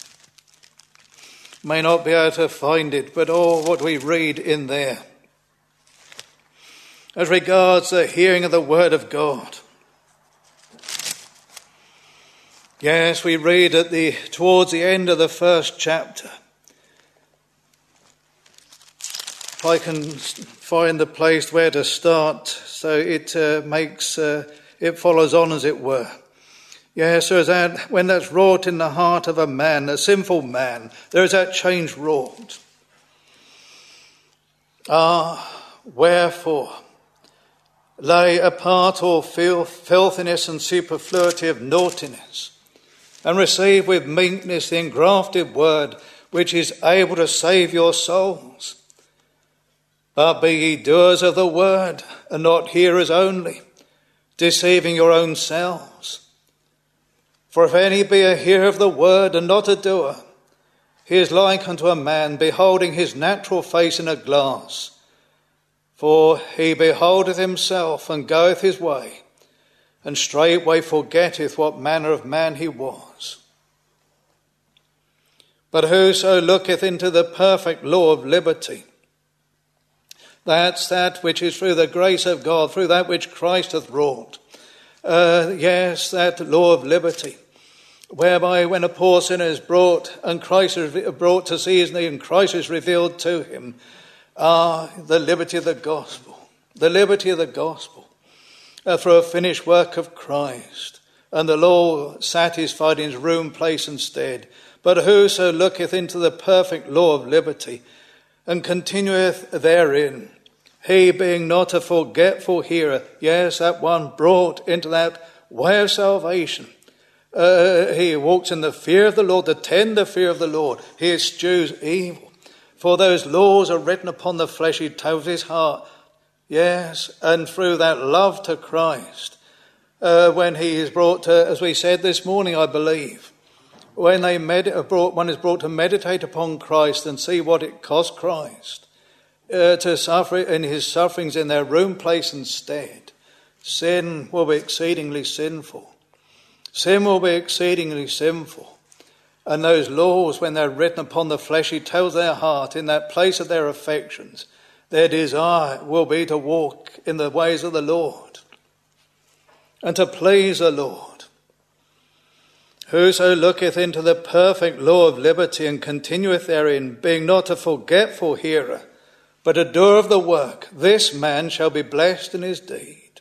Speaker 2: May not be able to find it, but what we read in there. As regards the hearing of the word of God. Yes, we read towards the end of the first chapter. If I can find the place where to start, so it follows on as it were. Yes, there is that, when that's wrought in the heart of a man, a sinful man, there is that change wrought. Wherefore, lay apart all filthiness and superfluity of naughtiness, and receive with meekness the engrafted word, which is able to save your souls. But be ye doers of the word, and not hearers only, deceiving your own selves. For if any be a hearer of the word and not a doer, he is like unto a man beholding his natural face in a glass. For he beholdeth himself and goeth his way, and straightway forgetteth what manner of man he was. But whoso looketh into the perfect law of liberty, that's that which is through the grace of God, through that which Christ hath wrought. Yes, that law of liberty, whereby when a poor sinner is brought and Christ is brought to see his need and Christ is revealed to him, the liberty of the gospel, through a finished work of Christ, and the law satisfied in his room, place and stead. But whoso looketh into the perfect law of liberty, and continueth therein, he being not a forgetful hearer, yes, that one brought into that way of salvation, he walks in the fear of the Lord, the tender fear of the Lord. He eschews evil. For those laws are written upon the fleshy toe of his heart. Yes, and through that love to Christ, when he is brought to, as we said this morning, I believe, when one is brought to meditate upon Christ and see what it cost Christ to suffer in his sufferings in their room, place and stead, sin will be exceedingly sinful. Sin will be exceedingly sinful. And those laws, when they're written upon the fleshy toe of their heart, in that place of their affections, their desire will be to walk in the ways of the Lord and to please the Lord. Whoso looketh into the perfect law of liberty and continueth therein, being not a forgetful hearer, but a doer of the work, this man shall be blessed in his deed.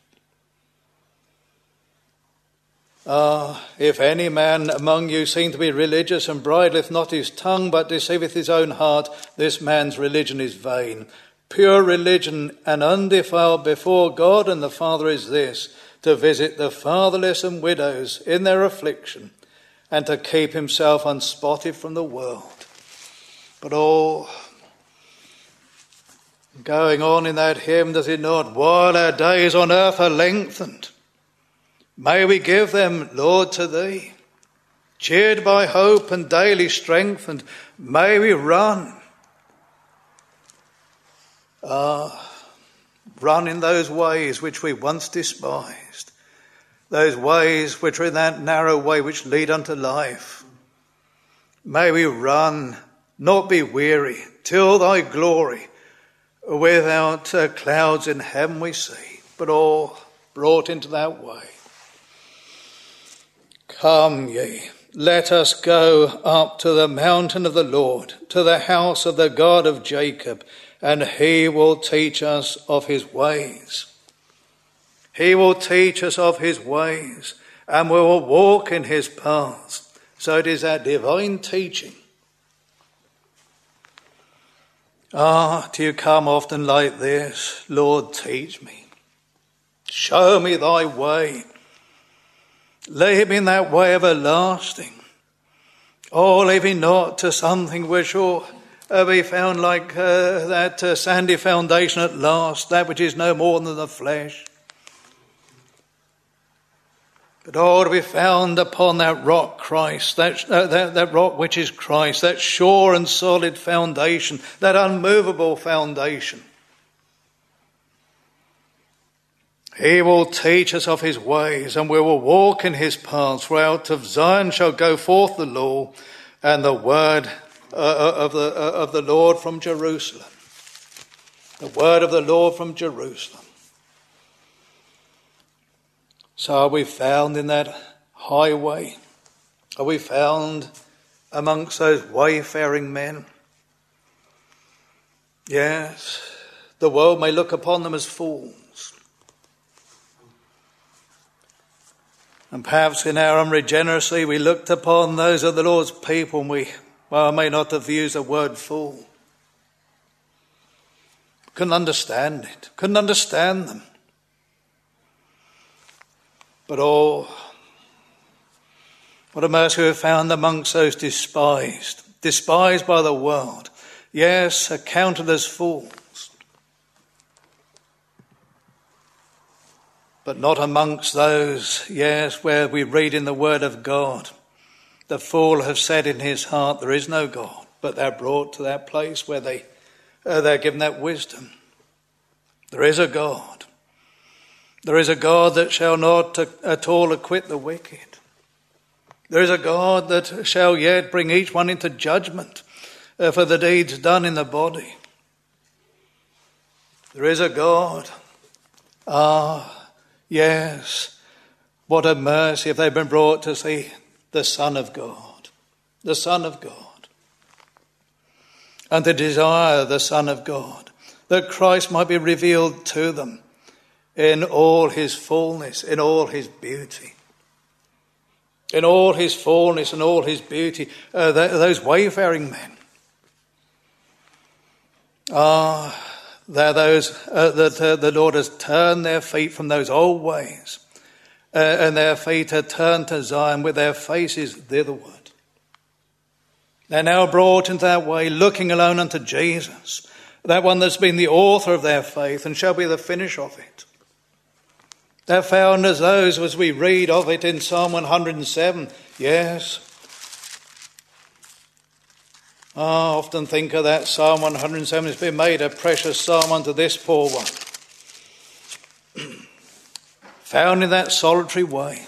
Speaker 2: If any man among you seem to be religious and bridleth not his tongue, but deceiveth his own heart, this man's religion is vain. Pure religion and undefiled before God and the Father is this, to visit the fatherless and widows in their affliction, and to keep himself unspotted from the world. But going on in that hymn, does it not? While our days on earth are lengthened, may we give them, Lord, to thee. Cheered by hope and daily strengthened, may we run. Run in those ways which we once despised, those ways which are in that narrow way which lead unto life. May we run, not be weary, till thy glory without clouds in heaven we see, but all brought into that way. Come ye, let us go up to the mountain of the Lord, to the house of the God of Jacob, and he will teach us of his ways. He will teach us of his ways, and we will walk in his paths. So it is that divine teaching. Do you come often like this? Lord, teach me. Show me thy way. Lead me in that way everlasting. Or leave me not to something which will be found like that sandy foundation at last, that which is no more than the flesh. But all to be found upon that rock Christ, that rock which is Christ, that sure and solid foundation, that unmovable foundation. He will teach us of his ways, and we will walk in his paths. For out of Zion shall go forth the law and the word of the Lord from Jerusalem. The word of the Lord from Jerusalem. So are we found in that highway? Are we found amongst those wayfaring men? Yes, the world may look upon them as fools. And perhaps in our unregeneracy we looked upon those of the Lord's people and we may not have used the word fool. Couldn't understand it. Couldn't understand them. But what a mercy we have found amongst those despised by the world. Yes, accounted as fools. But not amongst those, yes, where we read in the word of God, the fool has said in his heart, there is no God. But they're brought to that place where they're given that wisdom. There is a God. There is a God that shall not at all acquit the wicked. There is a God that shall yet bring each one into judgment for the deeds done in the body. There is a God. Yes, what a mercy if they've been brought to see the Son of God. The Son of God. And to desire the Son of God, that Christ might be revealed to them in all his fullness, in all his beauty. In all his fullness and all his beauty. Those wayfaring men. They're those that the Lord has turned their feet from those old ways. And their feet are turned to Zion with their faces thitherward. They're now brought into that way, looking alone unto Jesus. That one that's been the author of their faith and shall be the finish of it. They're found as those, as we read of it in Psalm 107. Yes. I often think of that Psalm 107. It's been made a precious psalm unto this poor one. Found in that solitary way.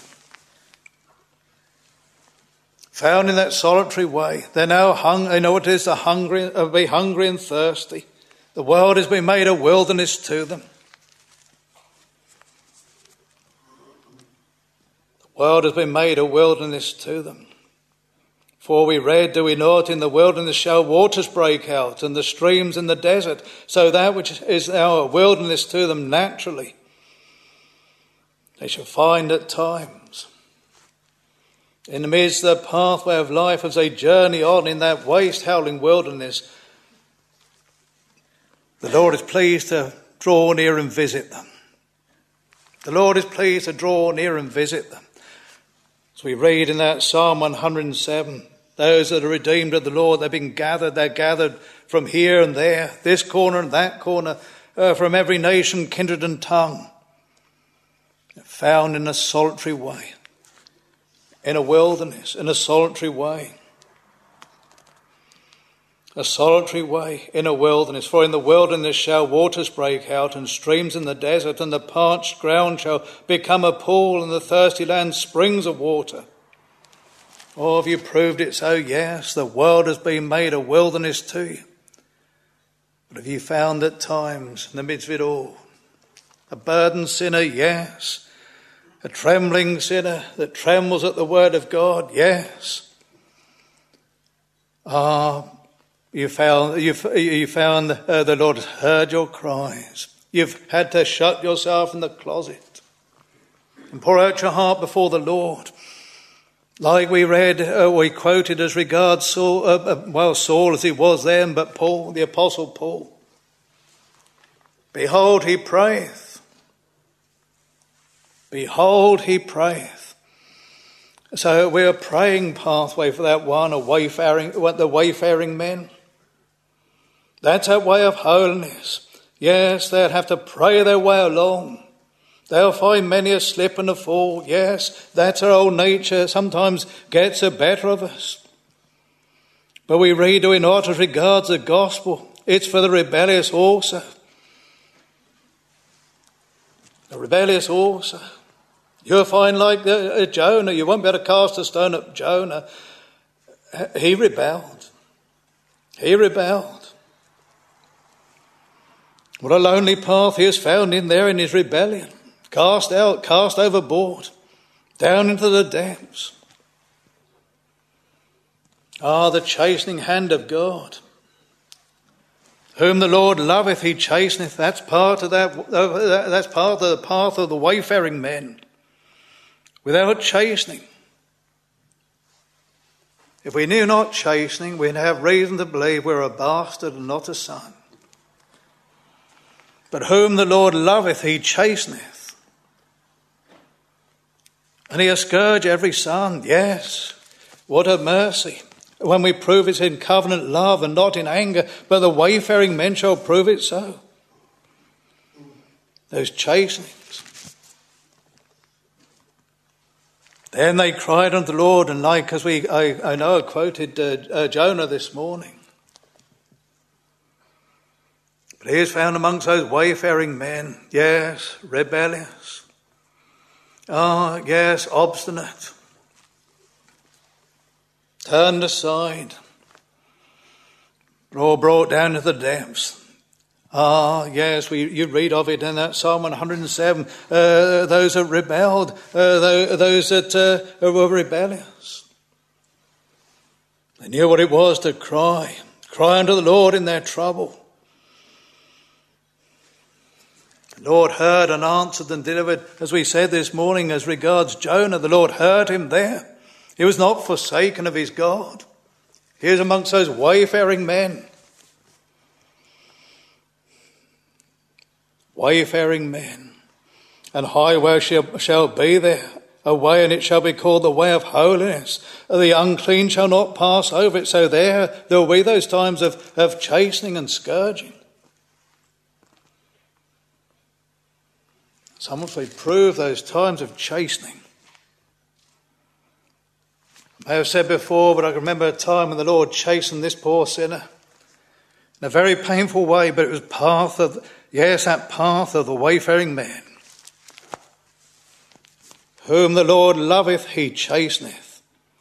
Speaker 2: Found in that solitary way. They know what it is to be hungry and thirsty. The world has been made a wilderness to them. The world has been made a wilderness to them. For we read, do we not, in the wilderness shall waters break out, and the streams in the desert. So that which is now a wilderness to them naturally, they shall find at times in the midst of the pathway of life as they journey on in that waste howling wilderness, the Lord is pleased to draw near and visit them. The Lord is pleased to draw near and visit them. As we read in that Psalm 107, those that are redeemed of the Lord, they've been gathered. They're gathered from here and there, this corner and that corner, from every nation, kindred and tongue. They're found in a solitary way, in a wilderness, in a solitary way. A solitary way in a wilderness. For in the wilderness shall waters break out, and streams in the desert, and the parched ground shall become a pool, and the thirsty land springs of water. Oh, have you proved it so? Yes, the world has been made a wilderness to you. But have you found at times, in the midst of it all, a burdened sinner? Yes. A trembling sinner that trembles at the word of God? Yes. You found the Lord has heard your cries. You've had to shut yourself in the closet and pour out your heart before the Lord. Like we read, we quoted as regards Saul, Saul as he was then, but Paul, the Apostle Paul. Behold, he prayeth. Behold, he prayeth. So we're praying pathway for that one, the wayfaring men. That's that way of holiness. Yes, they'll have to pray their way along. They'll find many a slip and a fall. Yes, that's our old nature. Sometimes gets the better of us. But we read, in what as regards the gospel, it's for the rebellious also. The rebellious also. You'll find like Jonah, you won't be able to cast a stone at Jonah. He rebelled. He rebelled. What a lonely path he has found in there in his rebellion. Cast out, cast overboard, down into the depths. The chastening hand of God. Whom the Lord loveth, he chasteneth. That's part of that's part of the path of the wayfaring men. Without chastening. If we knew not chastening, we'd have reason to believe we're a bastard and not a son. But whom the Lord loveth, he chasteneth. And he'll scourge every son. Yes, what a mercy. When we prove it's in covenant love and not in anger, but the wayfaring men shall prove it so. Those chastenings. Then they cried unto the Lord, and because I know I quoted Jonah this morning. But he is found amongst those wayfaring men. Yes, rebellious. Yes, obstinate. Turned aside. Or brought down to the depths. Yes, you read of it in that Psalm 107. Those that rebelled, those that were rebellious. They knew what it was to cry unto the Lord in their trouble. The Lord heard and answered and delivered, as we said this morning, as regards Jonah. The Lord heard him there. He was not forsaken of his God. He was amongst those wayfaring men. Wayfaring men. And highway shall be there, a way, and it shall be called the way of holiness. The unclean shall not pass over it. So there will be those times of chastening and scourging. Someone will prove those times of chastening. I have said before, but I can remember a time when the Lord chastened this poor sinner in a very painful way, but it was that path of the wayfaring man. Whom the Lord loveth, he chasteneth.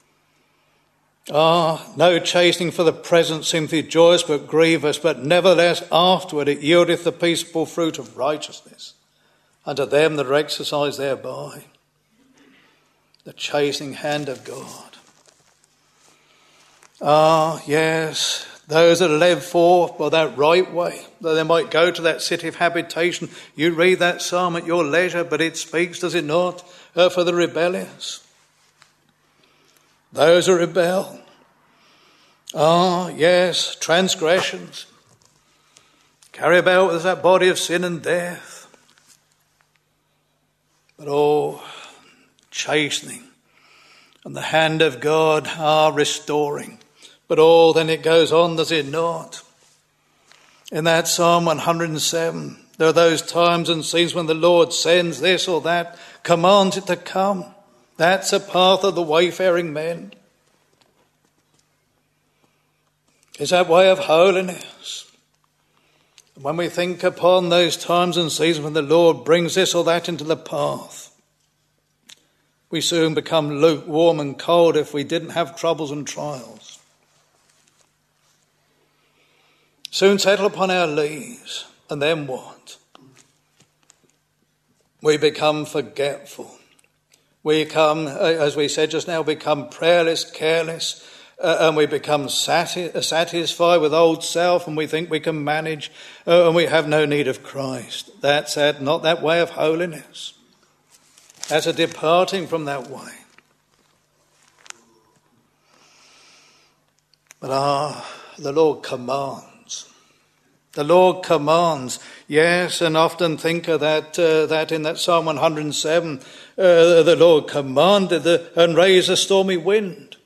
Speaker 2: No chastening for the present seemeth joyous but grievous, but nevertheless afterward it yieldeth the peaceable fruit of righteousness unto them that are exercised thereby. The chastening hand of God. Yes, those that are led forth by that right way, that they might go to that city of habitation. You read that psalm at your leisure, but it speaks, does it not, for the rebellious. those who rebel. Ah, yes, transgressions. Carry about with us that body of sin and death. But chastening. And the hand of God are restoring. But then it goes on, does it not? In that Psalm 107, there are those times and seasons when the Lord sends this or that, commands it to come. That's a path of the wayfaring men. Is that way of holiness? And when we think upon those times and seasons when the Lord brings this or that into the path, we soon become lukewarm and cold if we didn't have troubles and trials. Soon settle upon our lees, and then what? We become forgetful. We become, as we said just now, become prayerless, careless, and we become satisfied with old self, and we think we can manage, and we have no need of Christ. That's not that way of holiness. That's a departing from that way. But the Lord commands. The Lord commands, yes, and often think of that in that Psalm 107, the Lord commanded and raised a stormy wind.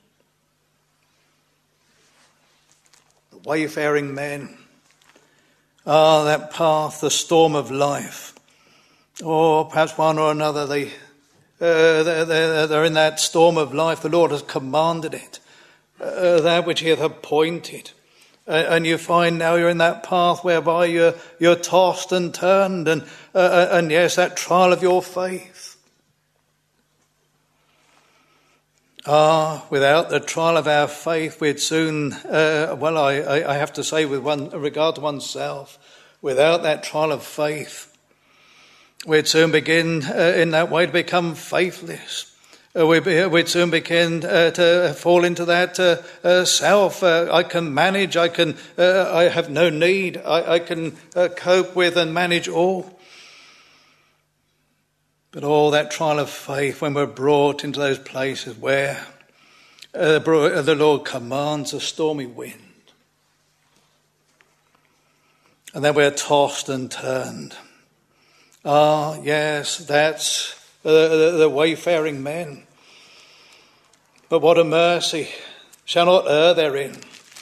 Speaker 2: The wayfaring men are that path, the storm of life. Or perhaps one or another, they're in that storm of life. The Lord has commanded it, that which he hath appointed. And you find now you're in that path whereby you're tossed and turned, and yes, that trial of your faith. Without the trial of our faith, we'd soon, I have to say with regard to oneself, without that trial of faith, we'd soon begin in that way to become faithless. We'd soon begin to fall into that self. I can manage. I have no need. I can cope with and manage all. But all that trial of faith, when we're brought into those places where the Lord commands a stormy wind, and then we're tossed and turned. Yes, that's the wayfaring men. But what a mercy, shall not err therein.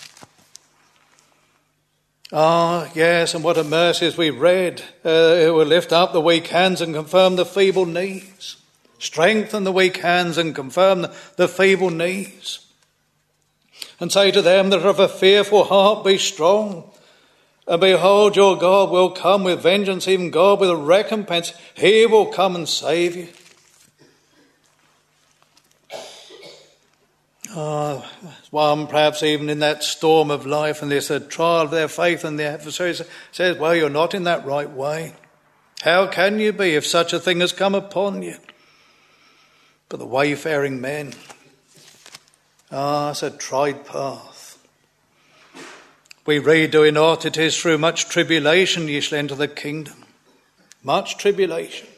Speaker 2: Yes, and what a mercy, as we read, it will lift up the weak hands and confirm the feeble knees. Strengthen the weak hands and confirm the feeble knees. And say to them that are of a fearful heart, be strong. And behold, your God will come with vengeance, even God with a recompense. He will come and save you. One perhaps even in that storm of life and this trial of their faith, and the adversary says, well, you're not in that right way. How can you be if such a thing has come upon you? But the wayfaring men, it's a tried path. We read, do we not, it is through much tribulation ye shall enter the kingdom. Much tribulation.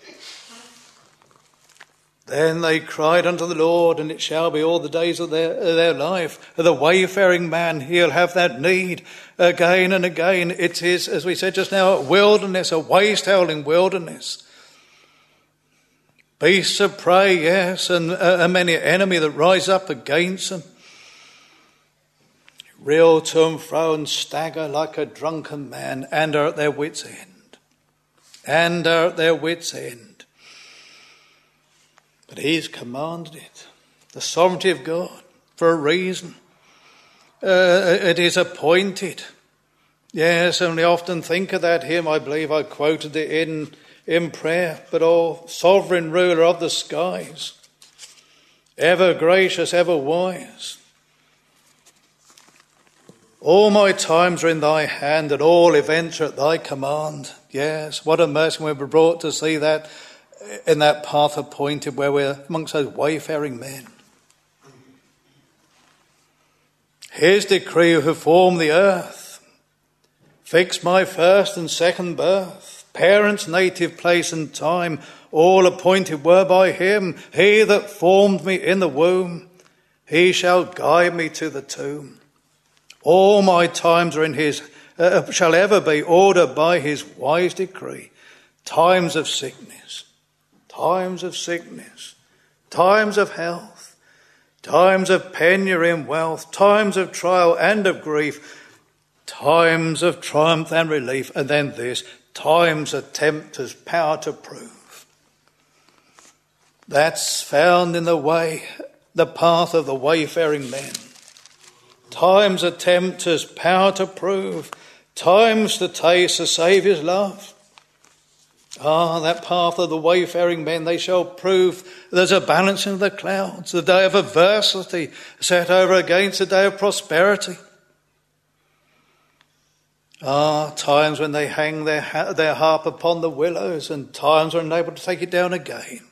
Speaker 2: Then they cried unto the Lord, and it shall be all the days of their life. The wayfaring man, he'll have that need again and again. It is, as we said just now, a wilderness, a waste-howling wilderness. Beasts of prey, yes, and many an enemy that rise up against them. Reel to and fro and stagger like a drunken man, and are at their wits' end. And are at their wits' end. But he's commanded it. The sovereignty of God, for a reason. It is appointed. Yes, and we often think of that hymn. I believe I quoted it in prayer. But oh, sovereign ruler of the skies, ever gracious, ever wise, all my times are in thy hand, and all events are at thy command. Yes, what a mercy when we're brought to see that in that path appointed where we're amongst those wayfaring men. His decree who formed the earth, fixed my first and second birth, parents' native place and time, all appointed were by him. He that formed me in the womb, He shall guide me to the tomb. All my times are in his, shall ever be ordered by his wise decree. Times of sickness, times of sickness, times of health, times of penury and wealth, times of trial and of grief, times of triumph and relief, and then this, times of tempter's power to prove. That's found in the path of the wayfaring men. Times of tempter's power to prove, times to taste the Saviour's love. That path of the wayfaring men, they shall prove there's a balancing of the clouds, the day of adversity set over against the day of prosperity. Times when they hang their harp upon the willows, and times when they're able to take it down again.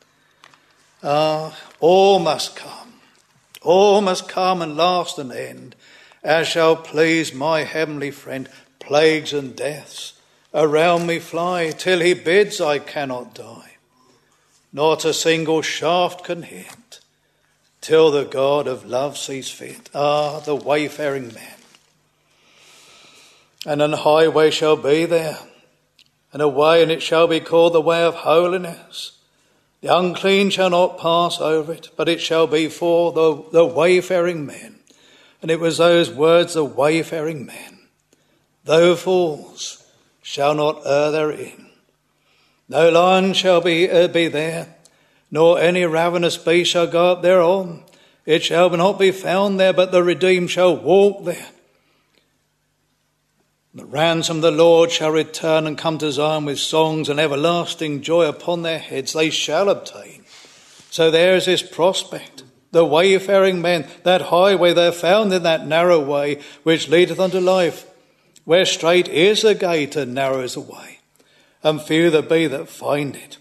Speaker 2: All must come and last and end, as shall please my heavenly friend. Plagues and deaths around me fly, till he bids I cannot die. Not a single shaft can hit, till the God of love sees fit. The wayfaring man. And an highway shall be there, and a way, and it shall be called the way of holiness. The unclean shall not pass over it, but it shall be for the wayfaring men. And it was those words, the wayfaring men. Though fools shall not err therein. No lion shall be there, nor any ravenous beast shall go up thereon. It shall not be found there, but the redeemed shall walk there. The ransom of the Lord shall return and come to Zion with songs and everlasting joy upon their heads. They shall obtain. So there is this prospect. The wayfaring men, that highway, they're found in that narrow way which leadeth unto life, where strait is the gate and narrow is the way, and few there be that find it.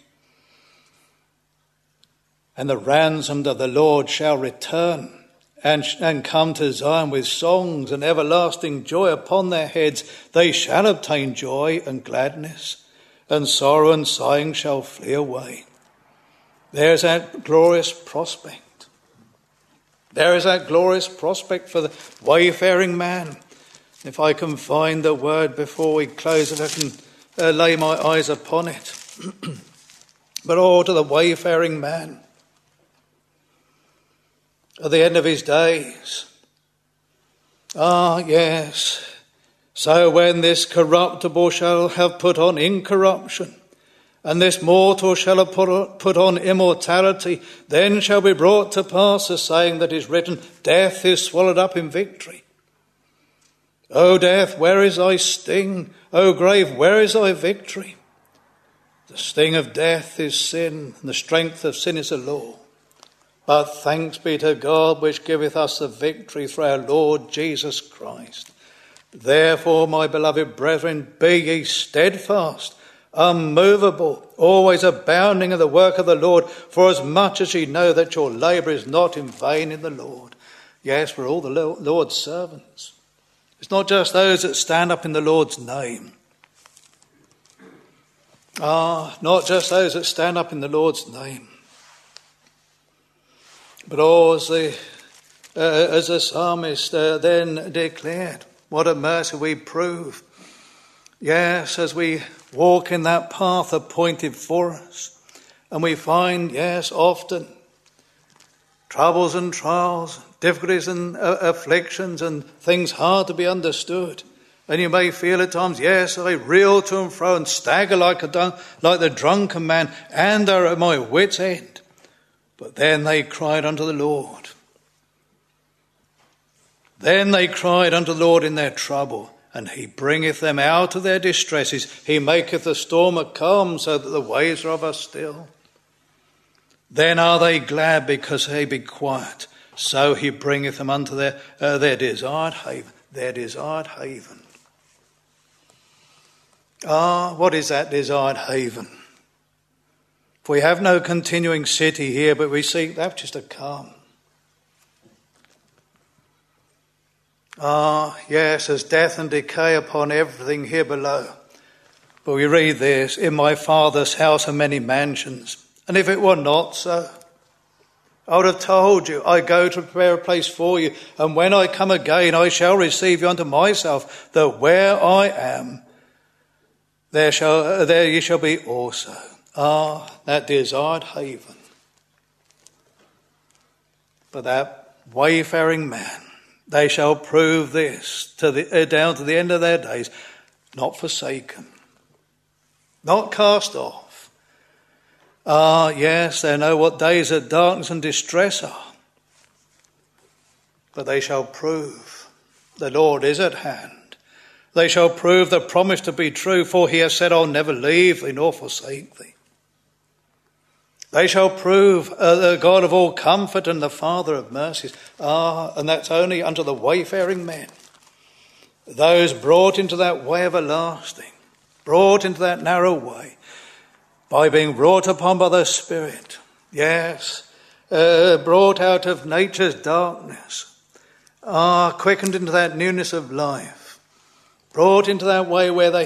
Speaker 2: And the ransomed of the Lord shall return and come to Zion with songs and everlasting joy upon their heads. They shall obtain joy and gladness, and sorrow and sighing shall flee away. There's that glorious prospect. There is that glorious prospect for the wayfaring man. If I can find the word before we close, if I can lay my eyes upon it. But to the wayfaring man, at the end of his days. Yes. So when this corruptible shall have put on incorruption, and this mortal shall have put on immortality, then shall be brought to pass the saying that is written, death is swallowed up in victory. O death, where is thy sting? O grave, where is thy victory? The sting of death is sin, and the strength of sin is the law. But thanks be to God, which giveth us the victory through our Lord Jesus Christ. Therefore, my beloved brethren, be ye steadfast, unmovable, always abounding in the work of the Lord, for as much as ye know that your labour is not in vain in the Lord. Yes, we're all the Lord's servants. It's not just those that stand up in the Lord's name. Not just those that stand up in the Lord's name. But as the psalmist then declared, what a mercy we prove. Yes, as we walk in that path appointed for us, and we find, yes, often troubles and trials, difficulties and afflictions and things hard to be understood. And you may feel at times, yes, I reel to and fro and stagger like the drunken man, and are at my wit's end. But then they cried unto the Lord. Then they cried unto the Lord in their trouble, and he bringeth them out of their distresses. He maketh the storm a calm, so that the waves are of us still. Then are they glad because they be quiet. So he bringeth them unto their desired haven. Their desired haven. What is that desired haven? For we have no continuing city here, but we seek that which is to come. Yes, there's death and decay upon everything here below. But we read this, in my Father's house are many mansions. And if it were not so, I would have told you, I go to prepare a place for you, and when I come again, I shall receive you unto myself, that where I am, there ye shall be also. Ah, that desired haven. But that wayfaring man, they shall prove this down to the end of their days, not forsaken, not cast off. Ah, yes, they know what days of darkness and distress are. But they shall prove the Lord is at hand. They shall prove the promise to be true, for he has said, I'll never leave thee nor forsake thee. They shall prove the God of all comfort and the Father of mercies. Ah, and that's only unto the wayfaring men. Those brought into that way everlasting, brought into that narrow way, by being wrought upon by the Spirit. Yes, brought out of nature's darkness. Ah, quickened into that newness of life. Brought into that way where they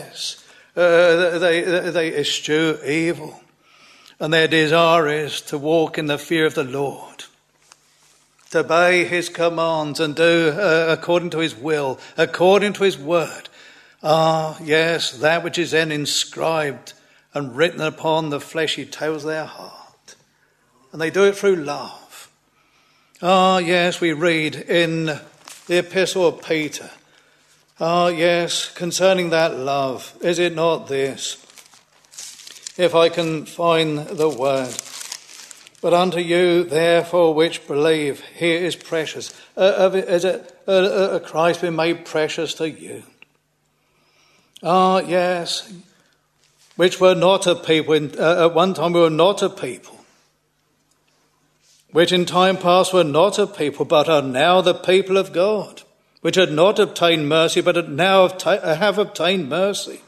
Speaker 2: eschew evil. And their desire is to walk in the fear of the Lord, to obey his commands and do according to his will, according to his word. Ah, yes, that which is then inscribed and written upon the fleshy tables of their heart. And they do it through love. Ah, yes, we read in the epistle of Peter. Ah, yes, concerning that love, is it not this? If I can find the word. But unto you, therefore, which believe, here is precious. Is it Christ been made precious to you? Ah, yes, which were not a people. At one time we were not a people, which in time past were not a people, but are now the people of God, which had not obtained mercy, but now have obtained mercy.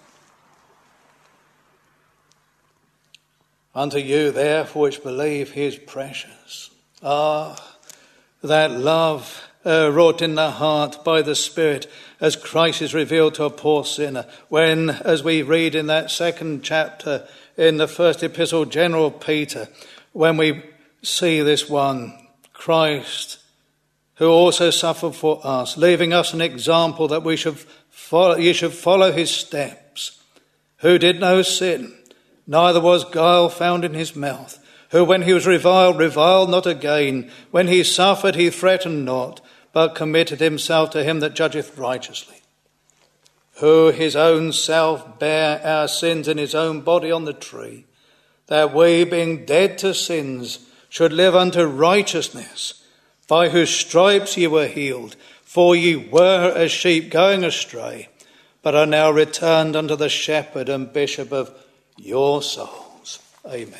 Speaker 2: Unto you, therefore, which believe, he is precious. Ah, that love wrought in the heart by the Spirit as Christ is revealed to a poor sinner. When, as we read in that second chapter in the first epistle general of Peter, when we see this one, Christ, who also suffered for us, leaving us an example that you should follow his steps, who did no sin, neither was guile found in his mouth, who when he was reviled not again. When he suffered, he threatened not, but committed himself to him that judgeth righteously, who his own self bare our sins in his own body on the tree, that we, being dead to sins, should live unto righteousness, by whose stripes ye were healed. For ye were as sheep going astray, but are now returned unto the shepherd and bishop of your souls. Amen.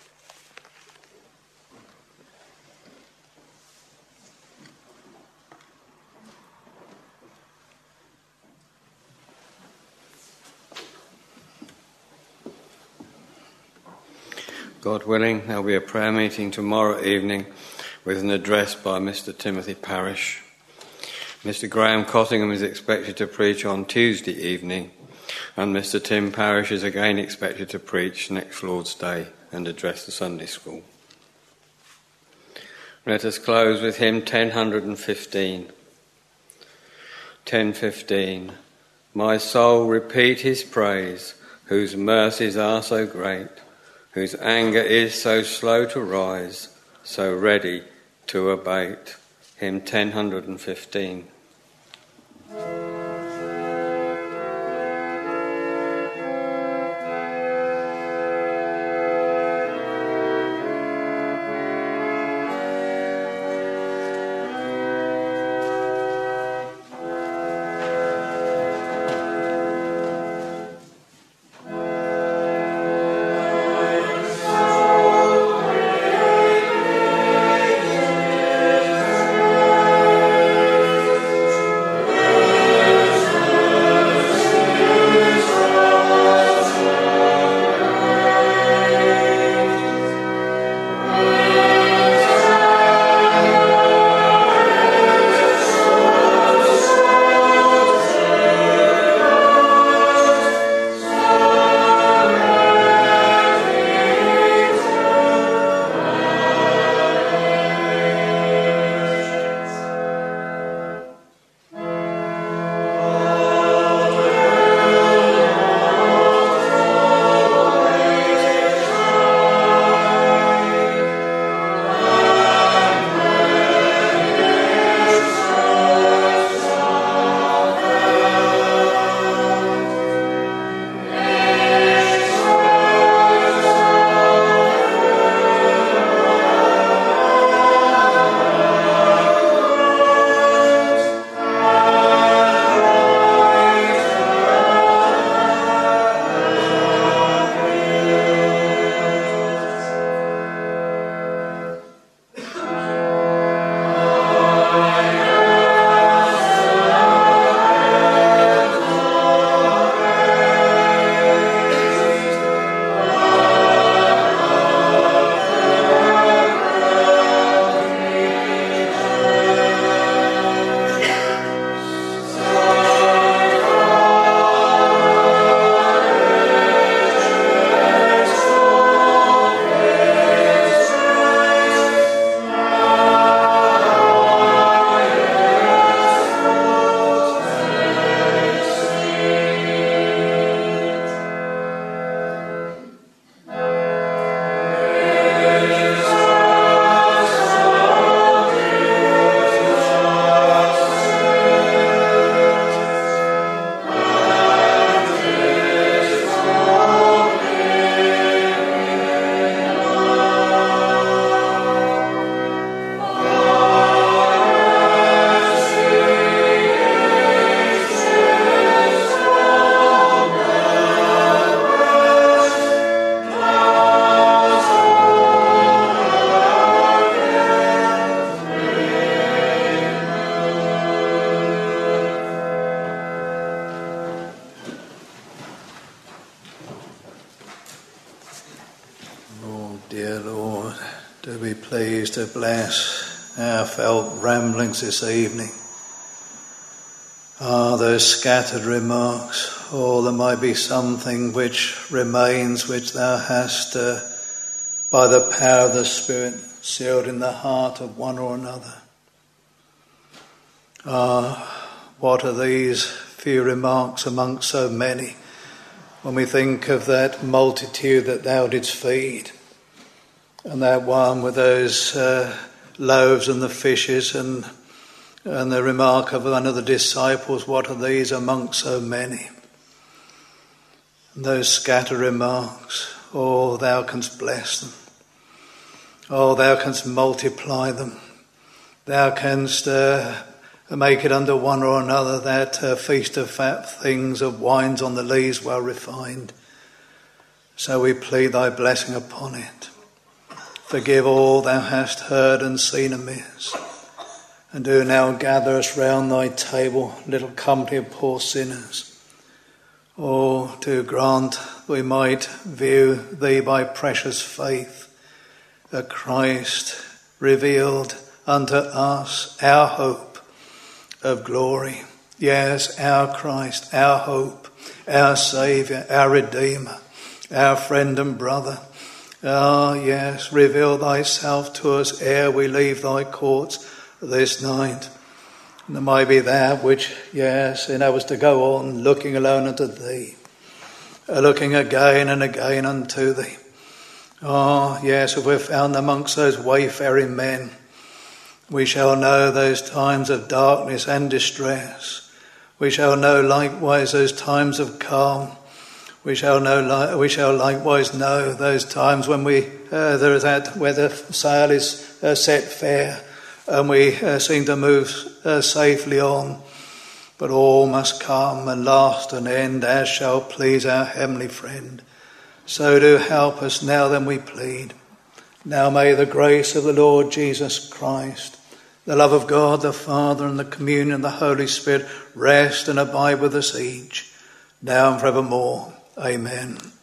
Speaker 1: God willing, there'll be a prayer meeting tomorrow evening with an address by Mr. Timothy Parish. Mr. Graham Cottingham is expected to preach on Tuesday evening, and Mr. Tim Parish is again expected to preach next Lord's Day and address the Sunday school. Let us close with hymn 1015. 10:15. My soul repeat his praise, whose mercies are so great, whose anger is so slow to rise, so ready to abate. Hymn 1015.
Speaker 2: Dear Lord, do be pleased to bless our felt ramblings this evening. Those scattered remarks, or there might be something which remains, which thou hast, by the power of the Spirit, sealed in the heart of one or another. What are these few remarks amongst so many? When we think of that multitude that thou didst feed, and that one with those loaves and the fishes, and the remark of one of the disciples, what are these amongst so many? And those scattered remarks, oh, thou canst bless them. Oh, thou canst multiply them. Thou canst make it under one or another that feast of fat things, of wines on the lees well refined. So we plead thy blessing upon it. Forgive all thou hast heard and seen amiss. And do now gather us round thy table, little company of poor sinners. Oh, to grant we might view thee by precious faith, a Christ revealed unto us, our hope of glory. Yes, our Christ, our hope, our Saviour, our Redeemer, our friend and brother. Ah, yes, reveal thyself to us ere we leave thy courts this night. And there might be that which, yes, enable us to go on looking alone unto thee, looking again and again unto thee. Ah, yes, if we're found amongst those wayfaring men, we shall know those times of darkness and distress. We shall know likewise those times of calm. We shall likewise know those times when there is that where the sail is set fair, and we seem to move safely on. But all must come and last and end, as shall please our heavenly friend. So do help us now, then we plead. Now may the grace of the Lord Jesus Christ, the love of God the Father, and the communion of the Holy Spirit rest and abide with us each, now and forevermore. Amen.